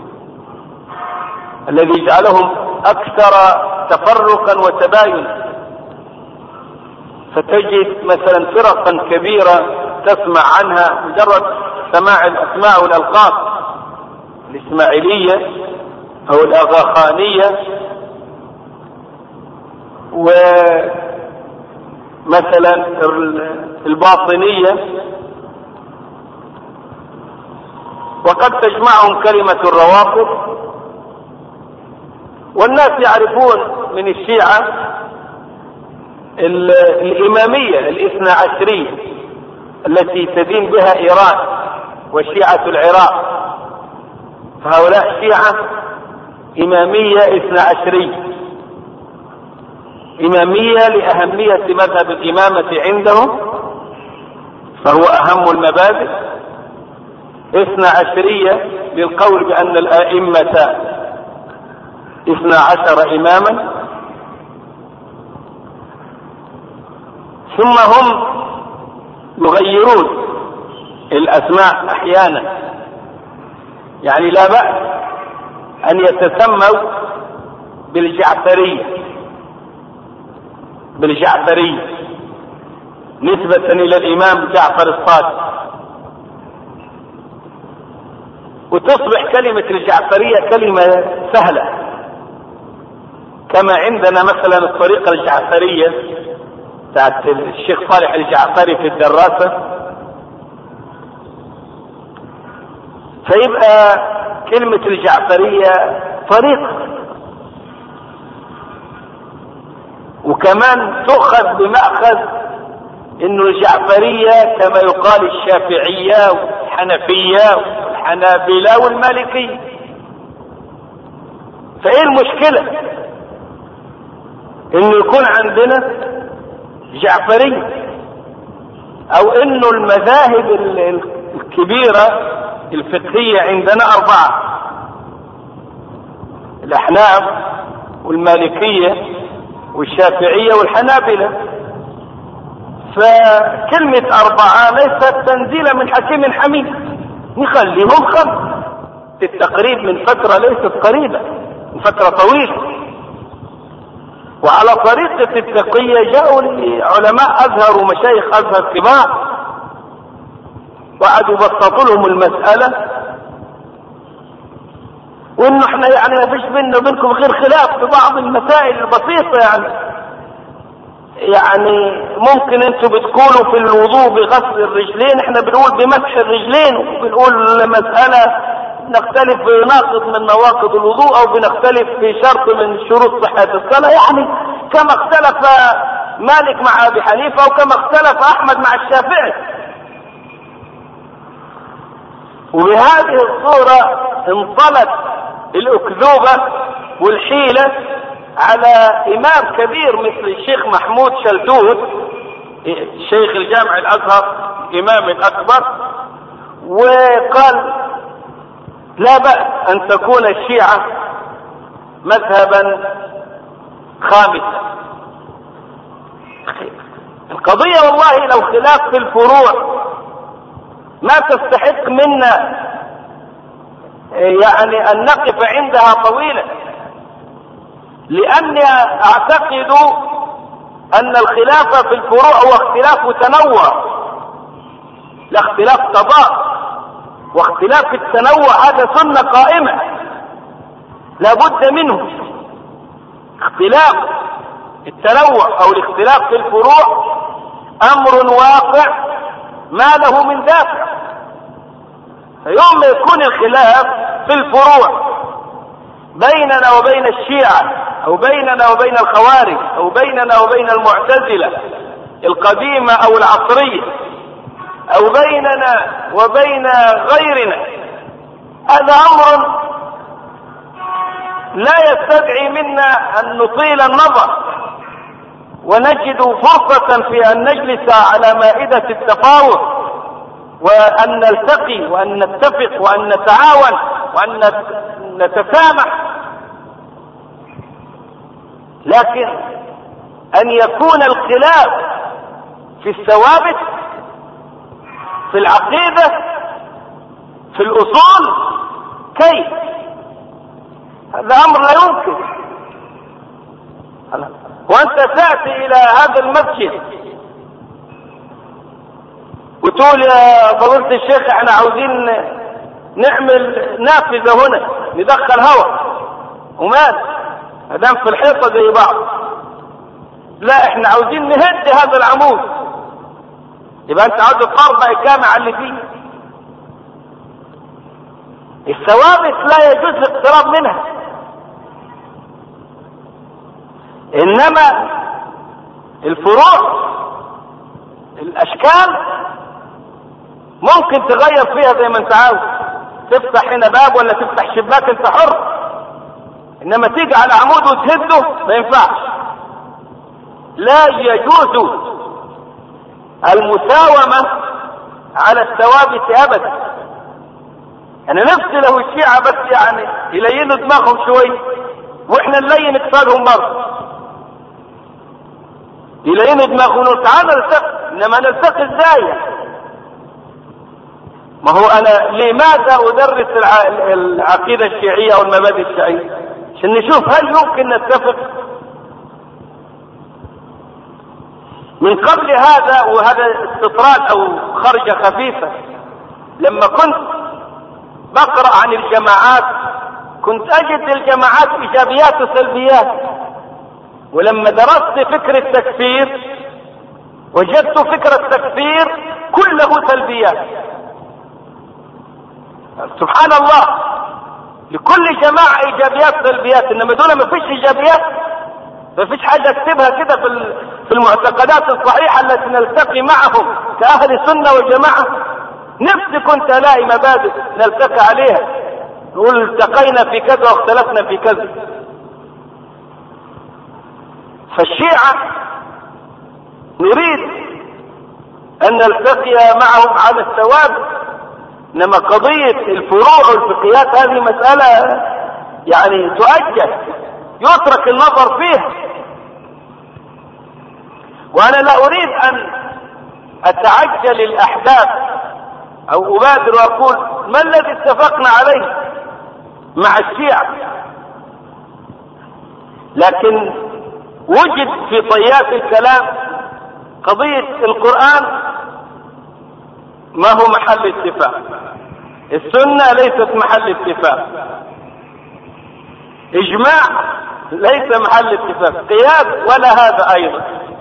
الذي جعلهم أكثر تفرقا وتباينا. فتجد مثلا فرقا كبيرة تسمع عنها مجرد سماع الأسماء والألقاب، الإسماعيلية أو الأغاخانية، ومثلا الباطنية، وقد تجمعهم كلمة الروافض. والناس يعرفون من الشيعة الإمامية الاثنى عشرية التي تدين بها إيران وشيعة العراق. فهؤلاء شيعة إمامية اثنى عشرية، إمامية لأهمية مذهب الإمامة عندهم، فهو أهم المبادئ. اثنى عشرية للقول بأن الآئمة 12 إماما. ثم هم يغيرون الأسماء أحيانا، يعني لا بأس أن يتسموا بالجعفرية بالجعفرية نسبة إلى الإمام جعفر الصادق، وتصبح كلمة الجعفرية كلمة سهلة، كما عندنا مثلا الطريقة الجعفرية بتاعت الشيخ صالح الجعفري في الدراسة، فيبقى كلمة الجعفرية طريقة، وكمان تؤخذ بمأخذ انه الجعفرية كما يقال الشافعية والحنفية والحنابلة والمالكية. فايه المشكلة انه يكون عندنا جعفرية، او انه المذاهب الكبيرة الفقهية عندنا 4: الاحناف والمالكية والشافعية والحنابلة. فكلمة 4 ليست تنزيلا من حكيم حميد، نخليهم 5. التقريب من فترة ليست قريبة، من فترة طويلة. وعلى طريقة التقية جاءوا علماء أزهر ومشايخ أزهر كبار وقعدوا يبسطوا لهم المسألة، وإنه احنا يعني ما فيش بيننا وبينكم غير خلاف في بعض المسائل البسيطة، يعني ممكن انتوا بتقولوا في الوضوء بغسل الرجلين، احنا بنقول بمسح الرجلين، وبنقول مسألة نختلف في ناقض من نواقض الوضوء، او بنختلف في شرط من شروط صحة الصلاة، يعني كما اختلف مالك مع ابي حنيفة وكما اختلف احمد مع الشافعي. وبهذه الصورة انطلت الأكذوبة والحيلة على إمام كبير مثل الشيخ محمود شلتوت شيخ الجامع الأزهر إمام الأكبر، وقال لا بأس أن تكون الشيعة مذهبا خامسا. القضية والله لو خلاف في الفروع ما تستحق منا يعني أن نقف عندها طويلا، لأني أعتقد أن الخلاف في الفروع هو اختلاف تنوع، لا اختلاف تضاد. واختلاف التنوع هذا سنة قائمة لا بد منه. اختلاف التنوع أو الاختلاف في الفروع أمر واقع ما له من دافع. يوم ما يكون الخلاف في الفروع بيننا وبين الشيعة او بيننا وبين الخوارج او بيننا وبين المعتزلة القديمة او العصرية او بيننا وبين غيرنا، هذا امر لا يستدعي منا ان نطيل النظر ونجد فرصة في ان نجلس على مائدة التفاوض وأن نلتقي وأن نتفق وأن نتعاون وأن نتسامح. لكن أن يكون الخلاف في الثوابت، في العقيدة، في الأصول، كيف؟ هذا أمر لا يمكن. وأنت تأتي إلى هذا المسجد وتقول يا فضيلة الشيخ احنا عاوزين نعمل نافذة هنا ندخل هواء ومال مادام في الحيطة زي بعض، لا احنا عاوزين نهد هذا العمود، يبقى انت عاوز تطربق الجامعة اللي فيه. الثوابت لا يجوز الاقتراب منها، انما الفروع الاشكال ممكن تغير فيها زي ما انت عاوز، تفتح هنا باب ولا تفتح شباك انت حر، انما تيجي على عمود وتهده ما ينفعش. لا يجوز المساومة على الثوابت ابدا. انا نفسي لو الشيعة بس يعني يلينوا دماغهم شوي واحنا نلين اقتصادهم مرة، يلينوا دماغهم تعالى نلتقي، انما نلتقي ازاي؟ ما هو انا لماذا ادرس العقيدة الشيعية او المبادئ الشيعية؟ عشان نشوف هل يمكن نتفق. من قبل هذا، وهذا استطراد او خرجة خفيفة، لما كنت بقرأ عن الجماعات كنت اجد للجماعات ايجابيات وسلبيات، ولما درست فكر التكفير وجدت فكر التكفير كله سلبيات. سبحان الله، لكل جماعة ايجابيات سلبيات، انما دول ما فيش ايجابيات، ما فيش حاجة اكتبها كده في المعتقدات الصحيحة التي نلتقي معهم كأهل سنة والجماعة. نفسي كنت الاقي مبادئ نلتقي عليها، نقول التقينا في كذا واختلفنا في كذا. فالشيعة نريد ان نلتقي معهم على الثوابت، انما قضية الفروع والفقهيات هذه مسألة يعني تؤجل، يترك النظر فيها. وانا لا اريد ان اتعجل الاحداث او ابادر واقول ما الذي اتفقنا عليه مع الشيعة، لكن وجد في طيات الكلام قضية القرآن ما هو محل اتفاق، السنة ليست محل اتفاق، اجماع ليس محل اتفاق، قياس ولا هذا ايضا.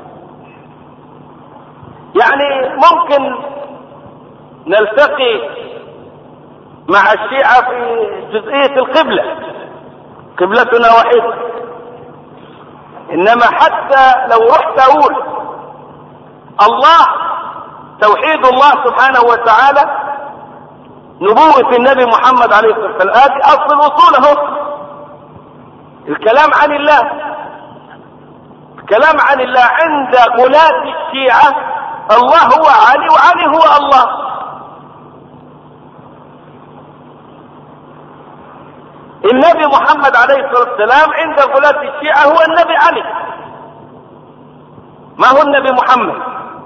يعني ممكن نلتقي مع الشيعة في جزئية القبلة، قبلتنا واحدة، انما حتى لو رحت اقول الله، توحيد الله سبحانه وتعالى، نبوة النبي محمد عليه الصلاة والسلام، هذه اصل الوصول اهو. الكلام عن الله، الكلام عن الله عند غلاة الشيعة الله هو علي وعلي هو الله. النبي محمد عليه الصلاة والسلام عند غلاة الشيعة هو النبي علي، ما هو النبي محمد.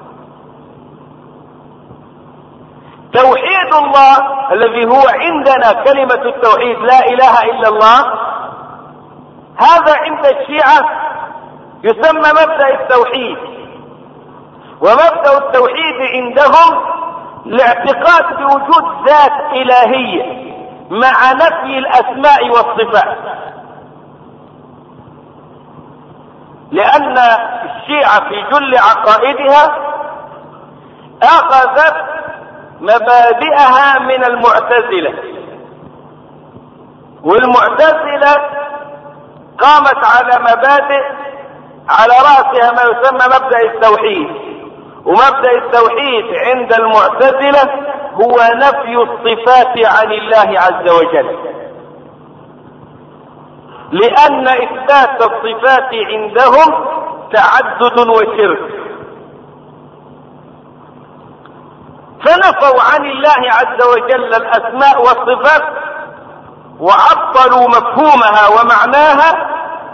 توحيد الله الذي هو عندنا كلمة التوحيد لا إله إلا الله، هذا عند الشيعة يسمى مبدأ التوحيد. ومبدأ التوحيد عندهم الاعتقاد بوجود ذات إلهية مع نفي الأسماء والصفات، لأن الشيعة في جل عقائدها أخذت مبادئها من المعتزلة، والمعتزلة قامت على مبادئ على رأسها ما يسمى مبدأ التوحيد. ومبدأ التوحيد عند المعتزلة هو نفي الصفات عن الله عز وجل، لأن إثبات الصفات عندهم تعدد وشرك، فنفوا عن الله عز وجل الأسماء والصفات وعطلوا مفهومها ومعناها،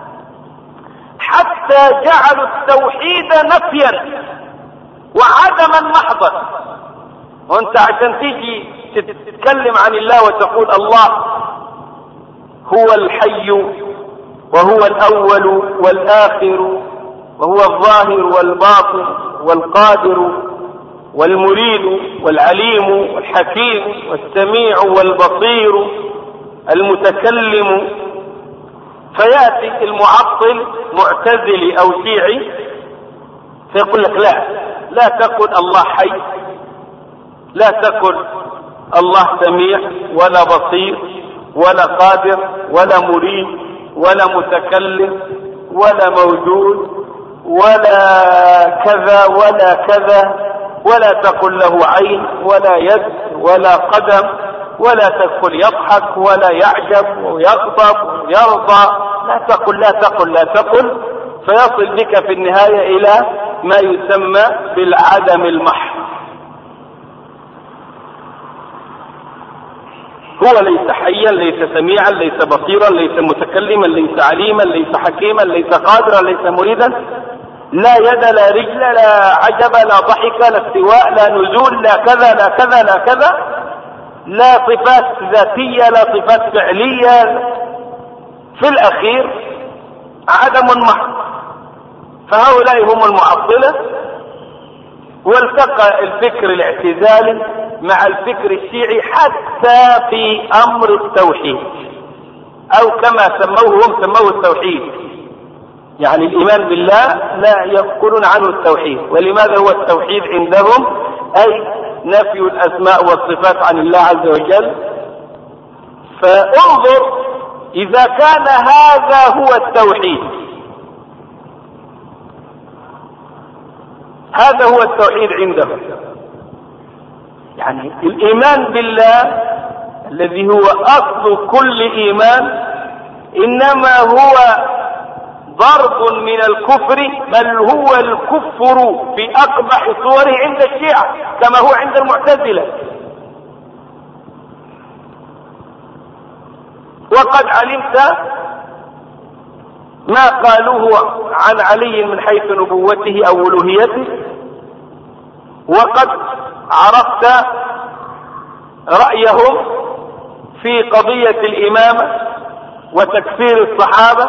حتى جعلوا التوحيد نفيا وعدما محضا. وانت عشان تيجي تتكلم عن الله وتقول الله هو الحي وهو الأول والآخر وهو الظاهر والباطن والقادر والمريد والعليم والحكيم والسميع والبصير المتكلم، فيأتي المعطل معتزلي أو شيعي فيقول لك لا تقل الله حي، لا تقل الله سميع ولا بصير ولا قادر ولا مريد ولا متكلم ولا موجود ولا كذا ولا كذا، ولا تقل له عين ولا يد ولا قدم، ولا تقل يضحك ولا يعجب ويغضب ويرضى، لا تقل، فيصل بك في النهاية إلى ما يسمى بالعدم المحض. هو ليس حيا، ليس سميعا، ليس بصيرا، ليس متكلما، ليس عليما، ليس حكيما، ليس قادرا، ليس مريدا، لا يد لا رجل لا عجب لا ضحك لا استواء لا نزول لا كذا لا كذا لا كذا، لا صفات ذاتية لا صفات فعلية، في الأخير عدم محض. فهؤلاء هم المعطلة والتقى الفكر الاعتزالي مع الفكر الشيعي حتى في امر التوحيد، او كما سموه هم سموه التوحيد، يعني الايمان بالله لا يقولون عنه التوحيد. ولماذا هو التوحيد عندهم؟ اي نفي الاسماء والصفات عن الله عز وجل. فانظر اذا كان هذا هو التوحيد، هذا هو التوحيد عندهم، يعني الايمان بالله الذي هو اصل كل ايمان انما هو ضرب من الكفر، بل هو الكفر في اقبح صوره عند الشيعة كما هو عند المعتزلة. وقد علمت ما قالوه عن علي من حيث نبوته او الوهيته، وقد عرفت رأيهم في قضية الإمامة وتكفير الصحابة.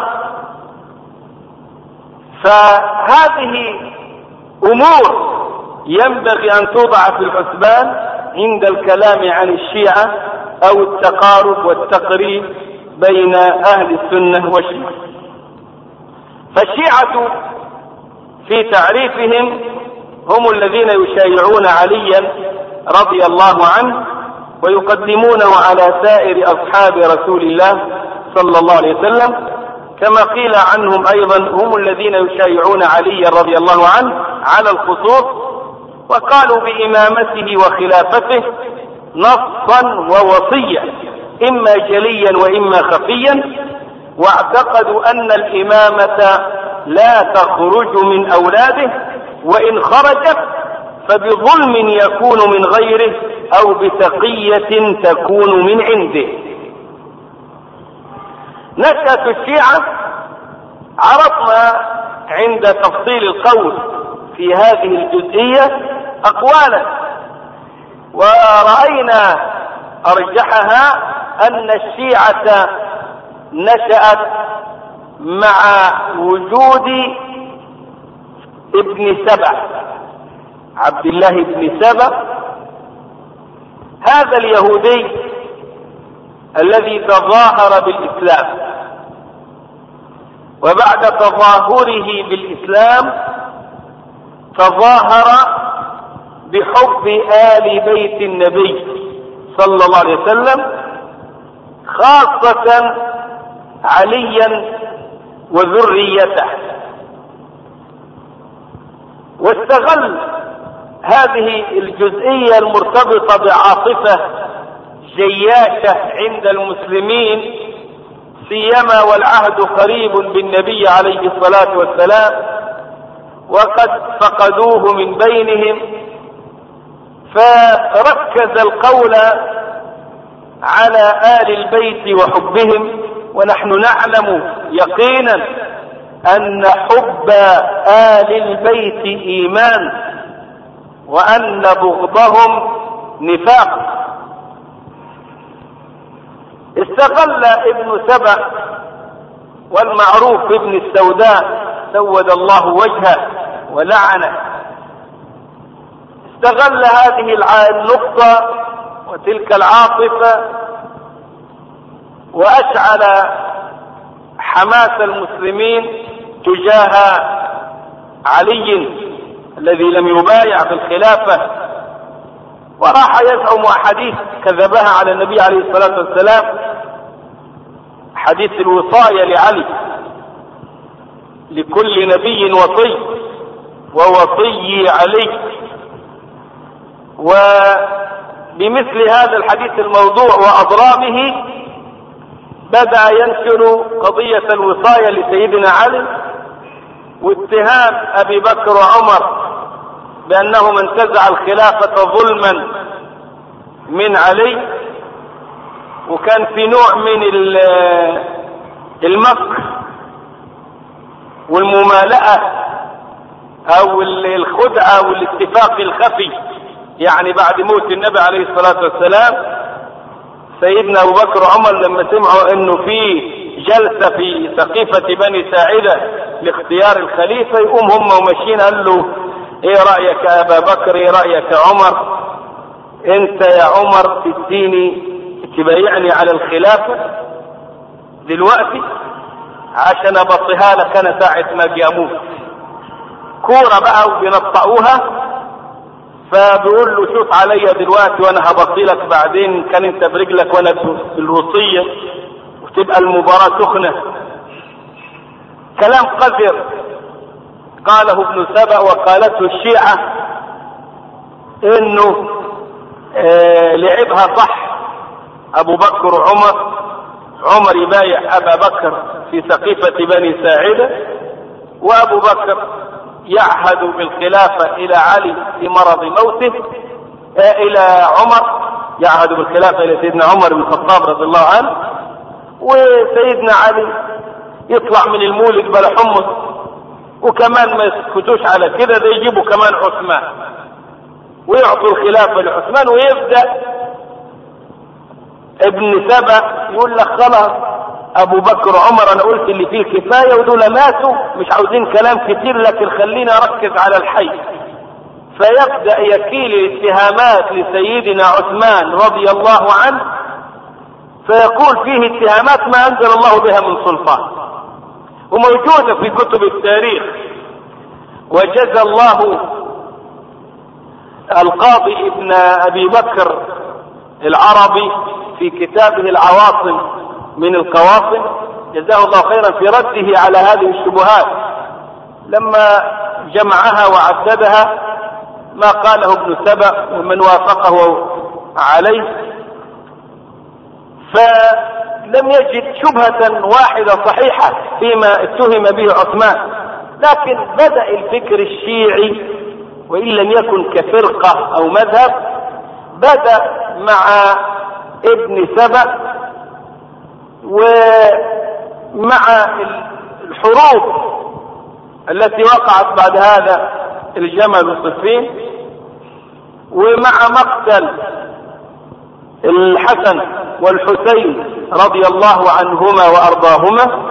فهذه أمور ينبغي أن توضع في الحسبان عند الكلام عن الشيعة أو التقارب والتقريب بين أهل السنة والشيعة. فالشيعة في تعريفهم هم الذين يشايعون عليا رضي الله عنه ويقدمونه على سائر أصحاب رسول الله صلى الله عليه وسلم، كما قيل عنهم أيضا هم الذين يشايعون عليا رضي الله عنه على الخصوص، وقالوا بإمامته وخلافته نصا ووصيا إما جليا وإما خفيا، واعتقدوا أن الإمامة لا تخرج من أولاده، وإن خرجت فبظلم يكون من غيره أو بتقية تكون من عنده. نشأة الشيعة عرفنا عند تفصيل القول في هذه الجزئية أقوالا، ورأينا أرجحها أن الشيعة نشأت مع وجود ابن سبع، عبد الله بن سبع، هذا اليهودي الذي تظاهر بالإسلام، وبعد تظاهره بالإسلام تظاهر بحب آل بيت النبي صلى الله عليه وسلم، خاصة عليا وذريته، واستغل هذه الجزئية المرتبطة بعاطفة جياشة عند المسلمين، سيما والعهد قريب بالنبي عليه الصلاة والسلام وقد فقدوه من بينهم، فركز القول على آل البيت وحبهم. ونحن نعلم يقينا أن حب آل البيت إيمان، وأن بغضهم نفاق. استغل ابن سبع والمعروف ابن السوداء سود الله وجهه ولعنه، استغل هذه النقطة وتلك العاطفة وأشعل حماس المسلمين تجاه علي الذي لم يبايع في الخلافة، وراح يزعم أحاديث كذبها على النبي عليه الصلاة والسلام، حديث الوصاية لعلي: لكل نبي وصي ووصي علي. وبمثل هذا الحديث الموضوع وأضرامه بدأ ينشر قضية الوصاية لسيدنا علي، واتهام أبي بكر وعمر بأنهم انتزع الخلافة ظلما من علي، وكان في نوع من المكر والممالأة أو الخدعة والاتفاق الخفي، يعني بعد موت النبي عليه الصلاة والسلام سيدنا أبو بكر وعمر لما سمعوا أنه في جلسة في سقيفة بني ساعدة لاختيار الخليفة، يقوم هم وماشيين قال له ايه رأيك يا ابا بكر، ايه رأيك يا عمر، انت يا عمر تديني تبايعني على الخلافة دلوقتي عشان ابصيها لك انا ساعة ما اجي اموت. كورة بقى وبينطقوها، فبيقول له شوف عليا دلوقتي وانا هبصي لك بعدين، كان انت برجلك وانا بالوصية، وتبقى المباراة سخنة. كلام قذر قاله ابن سبأ وقالته الشيعة، انه لعبها صح ابو بكر وعمر. عمر يبايع ابا بكر في سقيفة بني ساعدة، وابو بكر يعهد بالخلافة الى علي في مرض موته، الى عمر يعهد بالخلافة الى سيدنا عمر بن الخطاب رضي الله عنه، وسيدنا علي يطلع من المولد بلا حمص. وكمان ما يسكتوش على كده، ده يجيبوا كمان عثمان ويعطوا الخلافة لعثمان، ويبدأ ابن سبأ يقول لك خلاص ابو بكر وعمر انا قلت اللي فيه الكفاية، ودول ماتوا مش عاوزين كلام كتير، لكن خلينا اركز على الحي. فيبدأ يكيل الاتهامات لسيدنا عثمان رضي الله عنه، فيقول فيه اتهامات ما انزل الله بها من سلطان، وموجودة في كتب التاريخ. وجزى الله القاضي ابن ابي بكر العربي في كتابه العواصم من القواصم، جزاه الله خيرا في رده على هذه الشبهات لما جمعها وعددها ما قاله ابن سبأ ومن وافقه عليه. فلم يجد شبهة واحدة صحيحة فيما اتهم به عثمان، لكن بدأ الفكر الشيعي وإن لم يكن كفرقة أو مذهب، بدأ مع ابن سبأ ومع الحروب التي وقعت بعد هذا الجمل وصفين، ومع مقتل الحسن والحسين رضي الله عنهما وأرضاهما،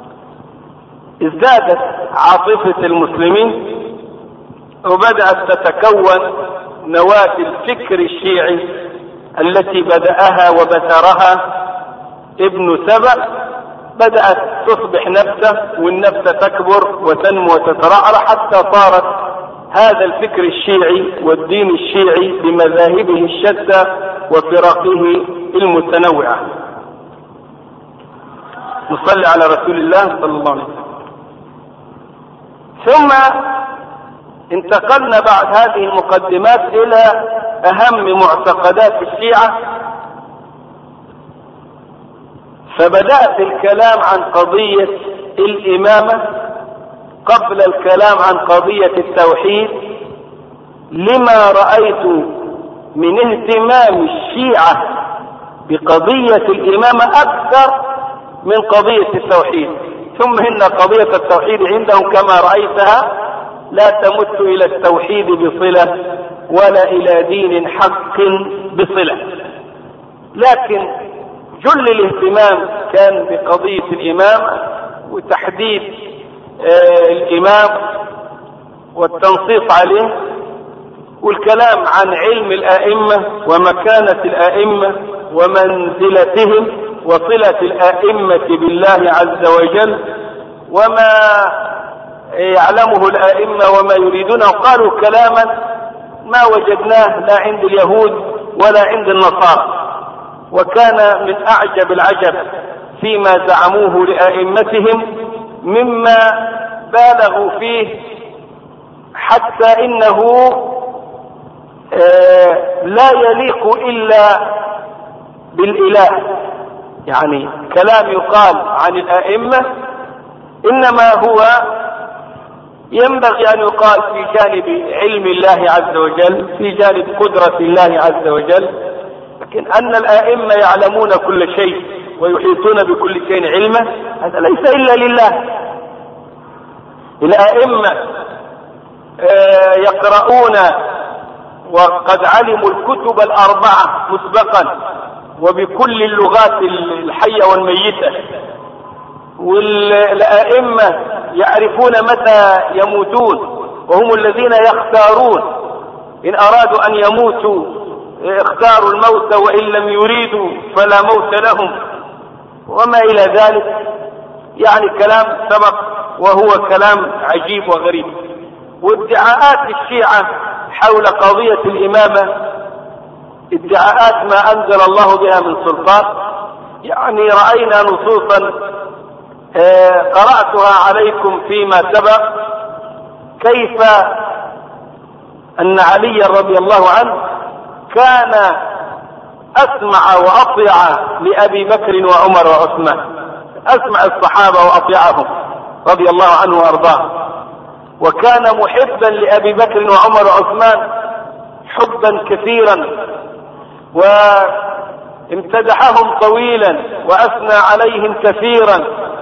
ازدادت عاطفة المسلمين وبدأت تتكون نواة الفكر الشيعي التي بدأها وبثرها ابن سبأ. بدأت تصبح نفسه، والنفس تكبر وتنمو وتترعرع حتى صارت هذا الفكر الشيعي والدين الشيعي بمذاهبه الشتى وفرقه المتنوعة. نصلي على رسول الله صلى الله عليه وسلم. ثم انتقلنا بعد هذه المقدمات إلى أهم معتقدات الشيعة، فبدأت الكلام عن قضية الإمامة قبل الكلام عن قضية التوحيد، لما رأيت من اهتمام الشيعة بقضية الإمامة أكثر من قضية التوحيد. ثم إن قضية التوحيد عندهم كما رأيتها لا تمت إلى التوحيد بصلة ولا إلى دين حق بصلة، لكن جل الاهتمام كان بقضية الإمامة وتحديد الإمام والتنصيص عليه، والكلام عن علم الآئمة ومكانة الآئمة ومنزلتهم وصلة الآئمة بالله عز وجل وما يعلمه الآئمة وما يريدونه. قالوا كلاما ما وجدناه لا عند اليهود ولا عند النصارى، وكان من أعجب العجب فيما زعموه لآئمتهم مما بالغوا فيه، حتى إنه لا يليق إلا بالإله. يعني كلام يقال عن الآئمة إنما هو ينبغي أن يقال في جانب علم الله عز وجل، في جانب قدرة الله عز وجل، لكن أن الآئمة يعلمون كل شيء ويحيطون بكل شيء علما هذا ليس إلا لله. الآئمة يقرؤون وقد علموا الكتب الأربعة مسبقا وبكل اللغات الحية والميتة، والآئمة يعرفون متى يموتون وهم الذين يختارون إن أرادوا أن يموتوا اختاروا الموت وإن لم يريدوا فلا موت لهم وما إلى ذلك. يعني كلام سبق وهو كلام عجيب وغريب. وادعاءات الشيعة حول قضية الإمامة ادعاءات ما أنزل الله بها من سلطان. يعني رأينا نصوصا قرأتها عليكم فيما سبق كيف أن علي رضي الله عنه كان أسمع وأطيع لأبي بكر وعمر وعثمان، أسمع الصحابة وأطيعهم رضي الله عنه وأرضاه، وكان محبا لأبي بكر وعمر وعثمان حبا كثيرا، وامتدحهم طويلا وأثنى عليهم كثيرا،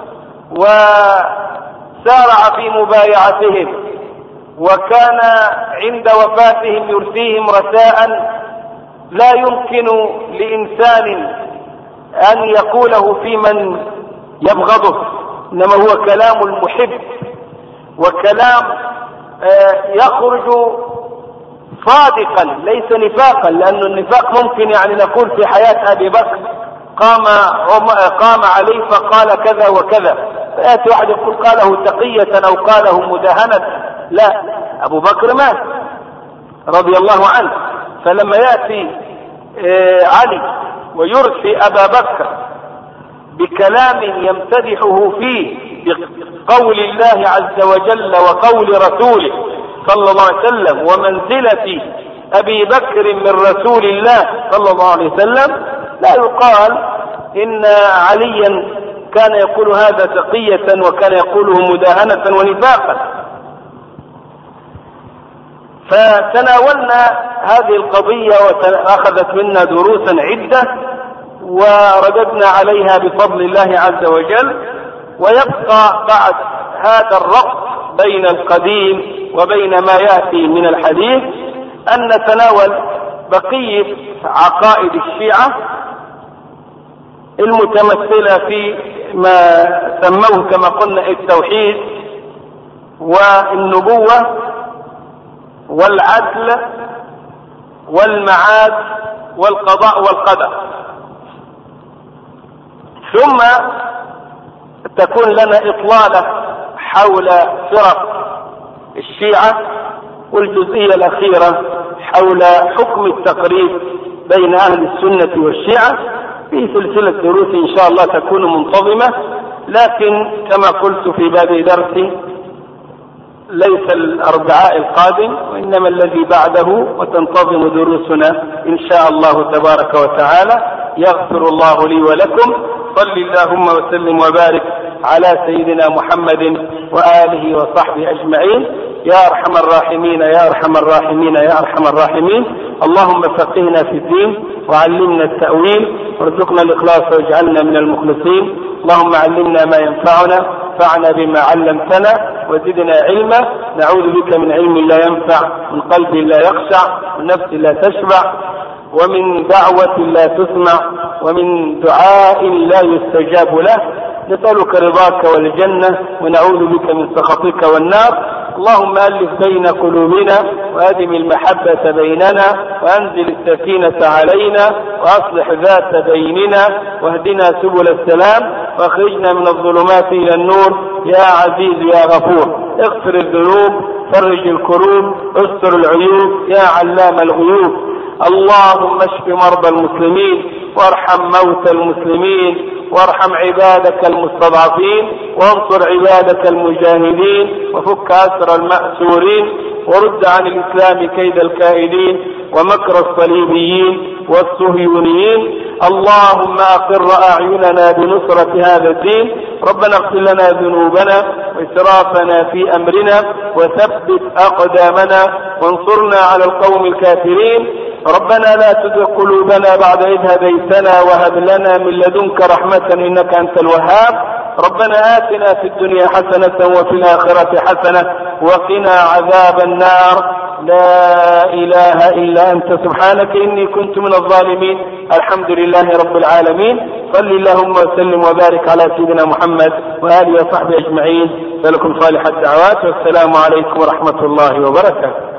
وسارع في مبايعتهم، وكان عند وفاتهم يرسيهم رثاء لا يمكن لإنسان أن يقوله في من يبغضه، إنما هو كلام المحب وكلام يخرج صادقا ليس نفاقا، لأن النفاق ممكن يعني نقول في حياة أبي بكر قام عليه فقال كذا وكذا، فيأتي واحد يقول قاله تقية أو قاله مداهنة. لا، أبو بكر مات رضي الله عنه، فلما يأتي علي ويرثي أبا بكر بكلام يمتدحه فيه بقول الله عز وجل وقول رسوله صلى الله عليه وسلم ومنزلة أبي بكر من رسول الله صلى الله عليه وسلم، لا يقال إن عليا كان يقول هذا تقية وكان يقوله مداهنة ونفاقا. فتناولنا هذه القضية وأخذت منا دروسا عدة ورددنا عليها بفضل الله عز وجل. ويبقى بعد هذا الربط بين القديم وبين ما يأتي من الحديث أن نتناول بقية عقائد الشيعة المتمثلة في ما سموه كما قلنا التوحيد والنبوة والعدل والمعاد والقضاء والقدر. ثم تكون لنا إطلالة حول فرق الشيعة، والجزئية الأخيرة حول حكم التقريب بين أهل السنة والشيعة في سلسلة دروس إن شاء الله تكون منتظمة. لكن كما قلت في بادئ درسي ليس الأربعاء القادم وإنما الذي بعده، وتنتظم دروسنا إن شاء الله تبارك وتعالى. يغفر الله لي ولكم. صل اللهم وسلم وبارك على سيدنا محمد وآله وصحبه أجمعين. يا أرحم الراحمين يا أرحم الراحمين يا أرحم الراحمين. اللهم فقهنا في الدين وعلمنا التأويل وارزقنا الإخلاص واجعلنا من المخلصين. اللهم علمنا ما ينفعنا وانفعنا بما علمتنا وزدنا علما. نعوذ بك من علم لا ينفع، من قلب لا يخشع، من نفس لا تشبع، ومن دعوة لا تسمع، ومن دعاء لا يستجاب له. نسألك رضاك والجنة ونعوذ بك من سخطك والنار. اللهم ألف بين قلوبنا وأدم المحبة بيننا وأنزل السكينة علينا وأصلح ذات بيننا واهدنا سبل السلام واخرجنا من الظلمات إلى النور يا عزيز يا غفور. اغفر الذنوب، فرج الكروب، استر العيوب يا علام الغيوب. اللهم اشف مرضى المسلمين وارحم موتى المسلمين وارحم عبادك المستضعفين وانصر عبادك المجاهدين وفك أسر المأسورين ورد عن الإسلام كيد الكائدين ومكر الصليبيين والصهيونيين. اللهم أقر أعيننا بنصرة هذا الدين. ربنا اغفر لنا ذنوبنا وإسرافنا في أمرنا وثبت أقدامنا وانصرنا على القوم الكافرين. ربنا لا تزغ قلوبنا بعد إذ هديتنا وهب لنا من لدنك رحمة إنك أنت الوهاب. ربنا آتنا في الدنيا حسنة وفي الآخرة حسنة وقنا عذاب النار. لا إله إلا أنت سبحانك إني كنت من الظالمين. الحمد لله رب العالمين. صل اللهم وسلم وبارك على سيدنا محمد وآله وصحبه أجمعين. لكم صالح الدعوات والسلام عليكم ورحمة الله وبركاته.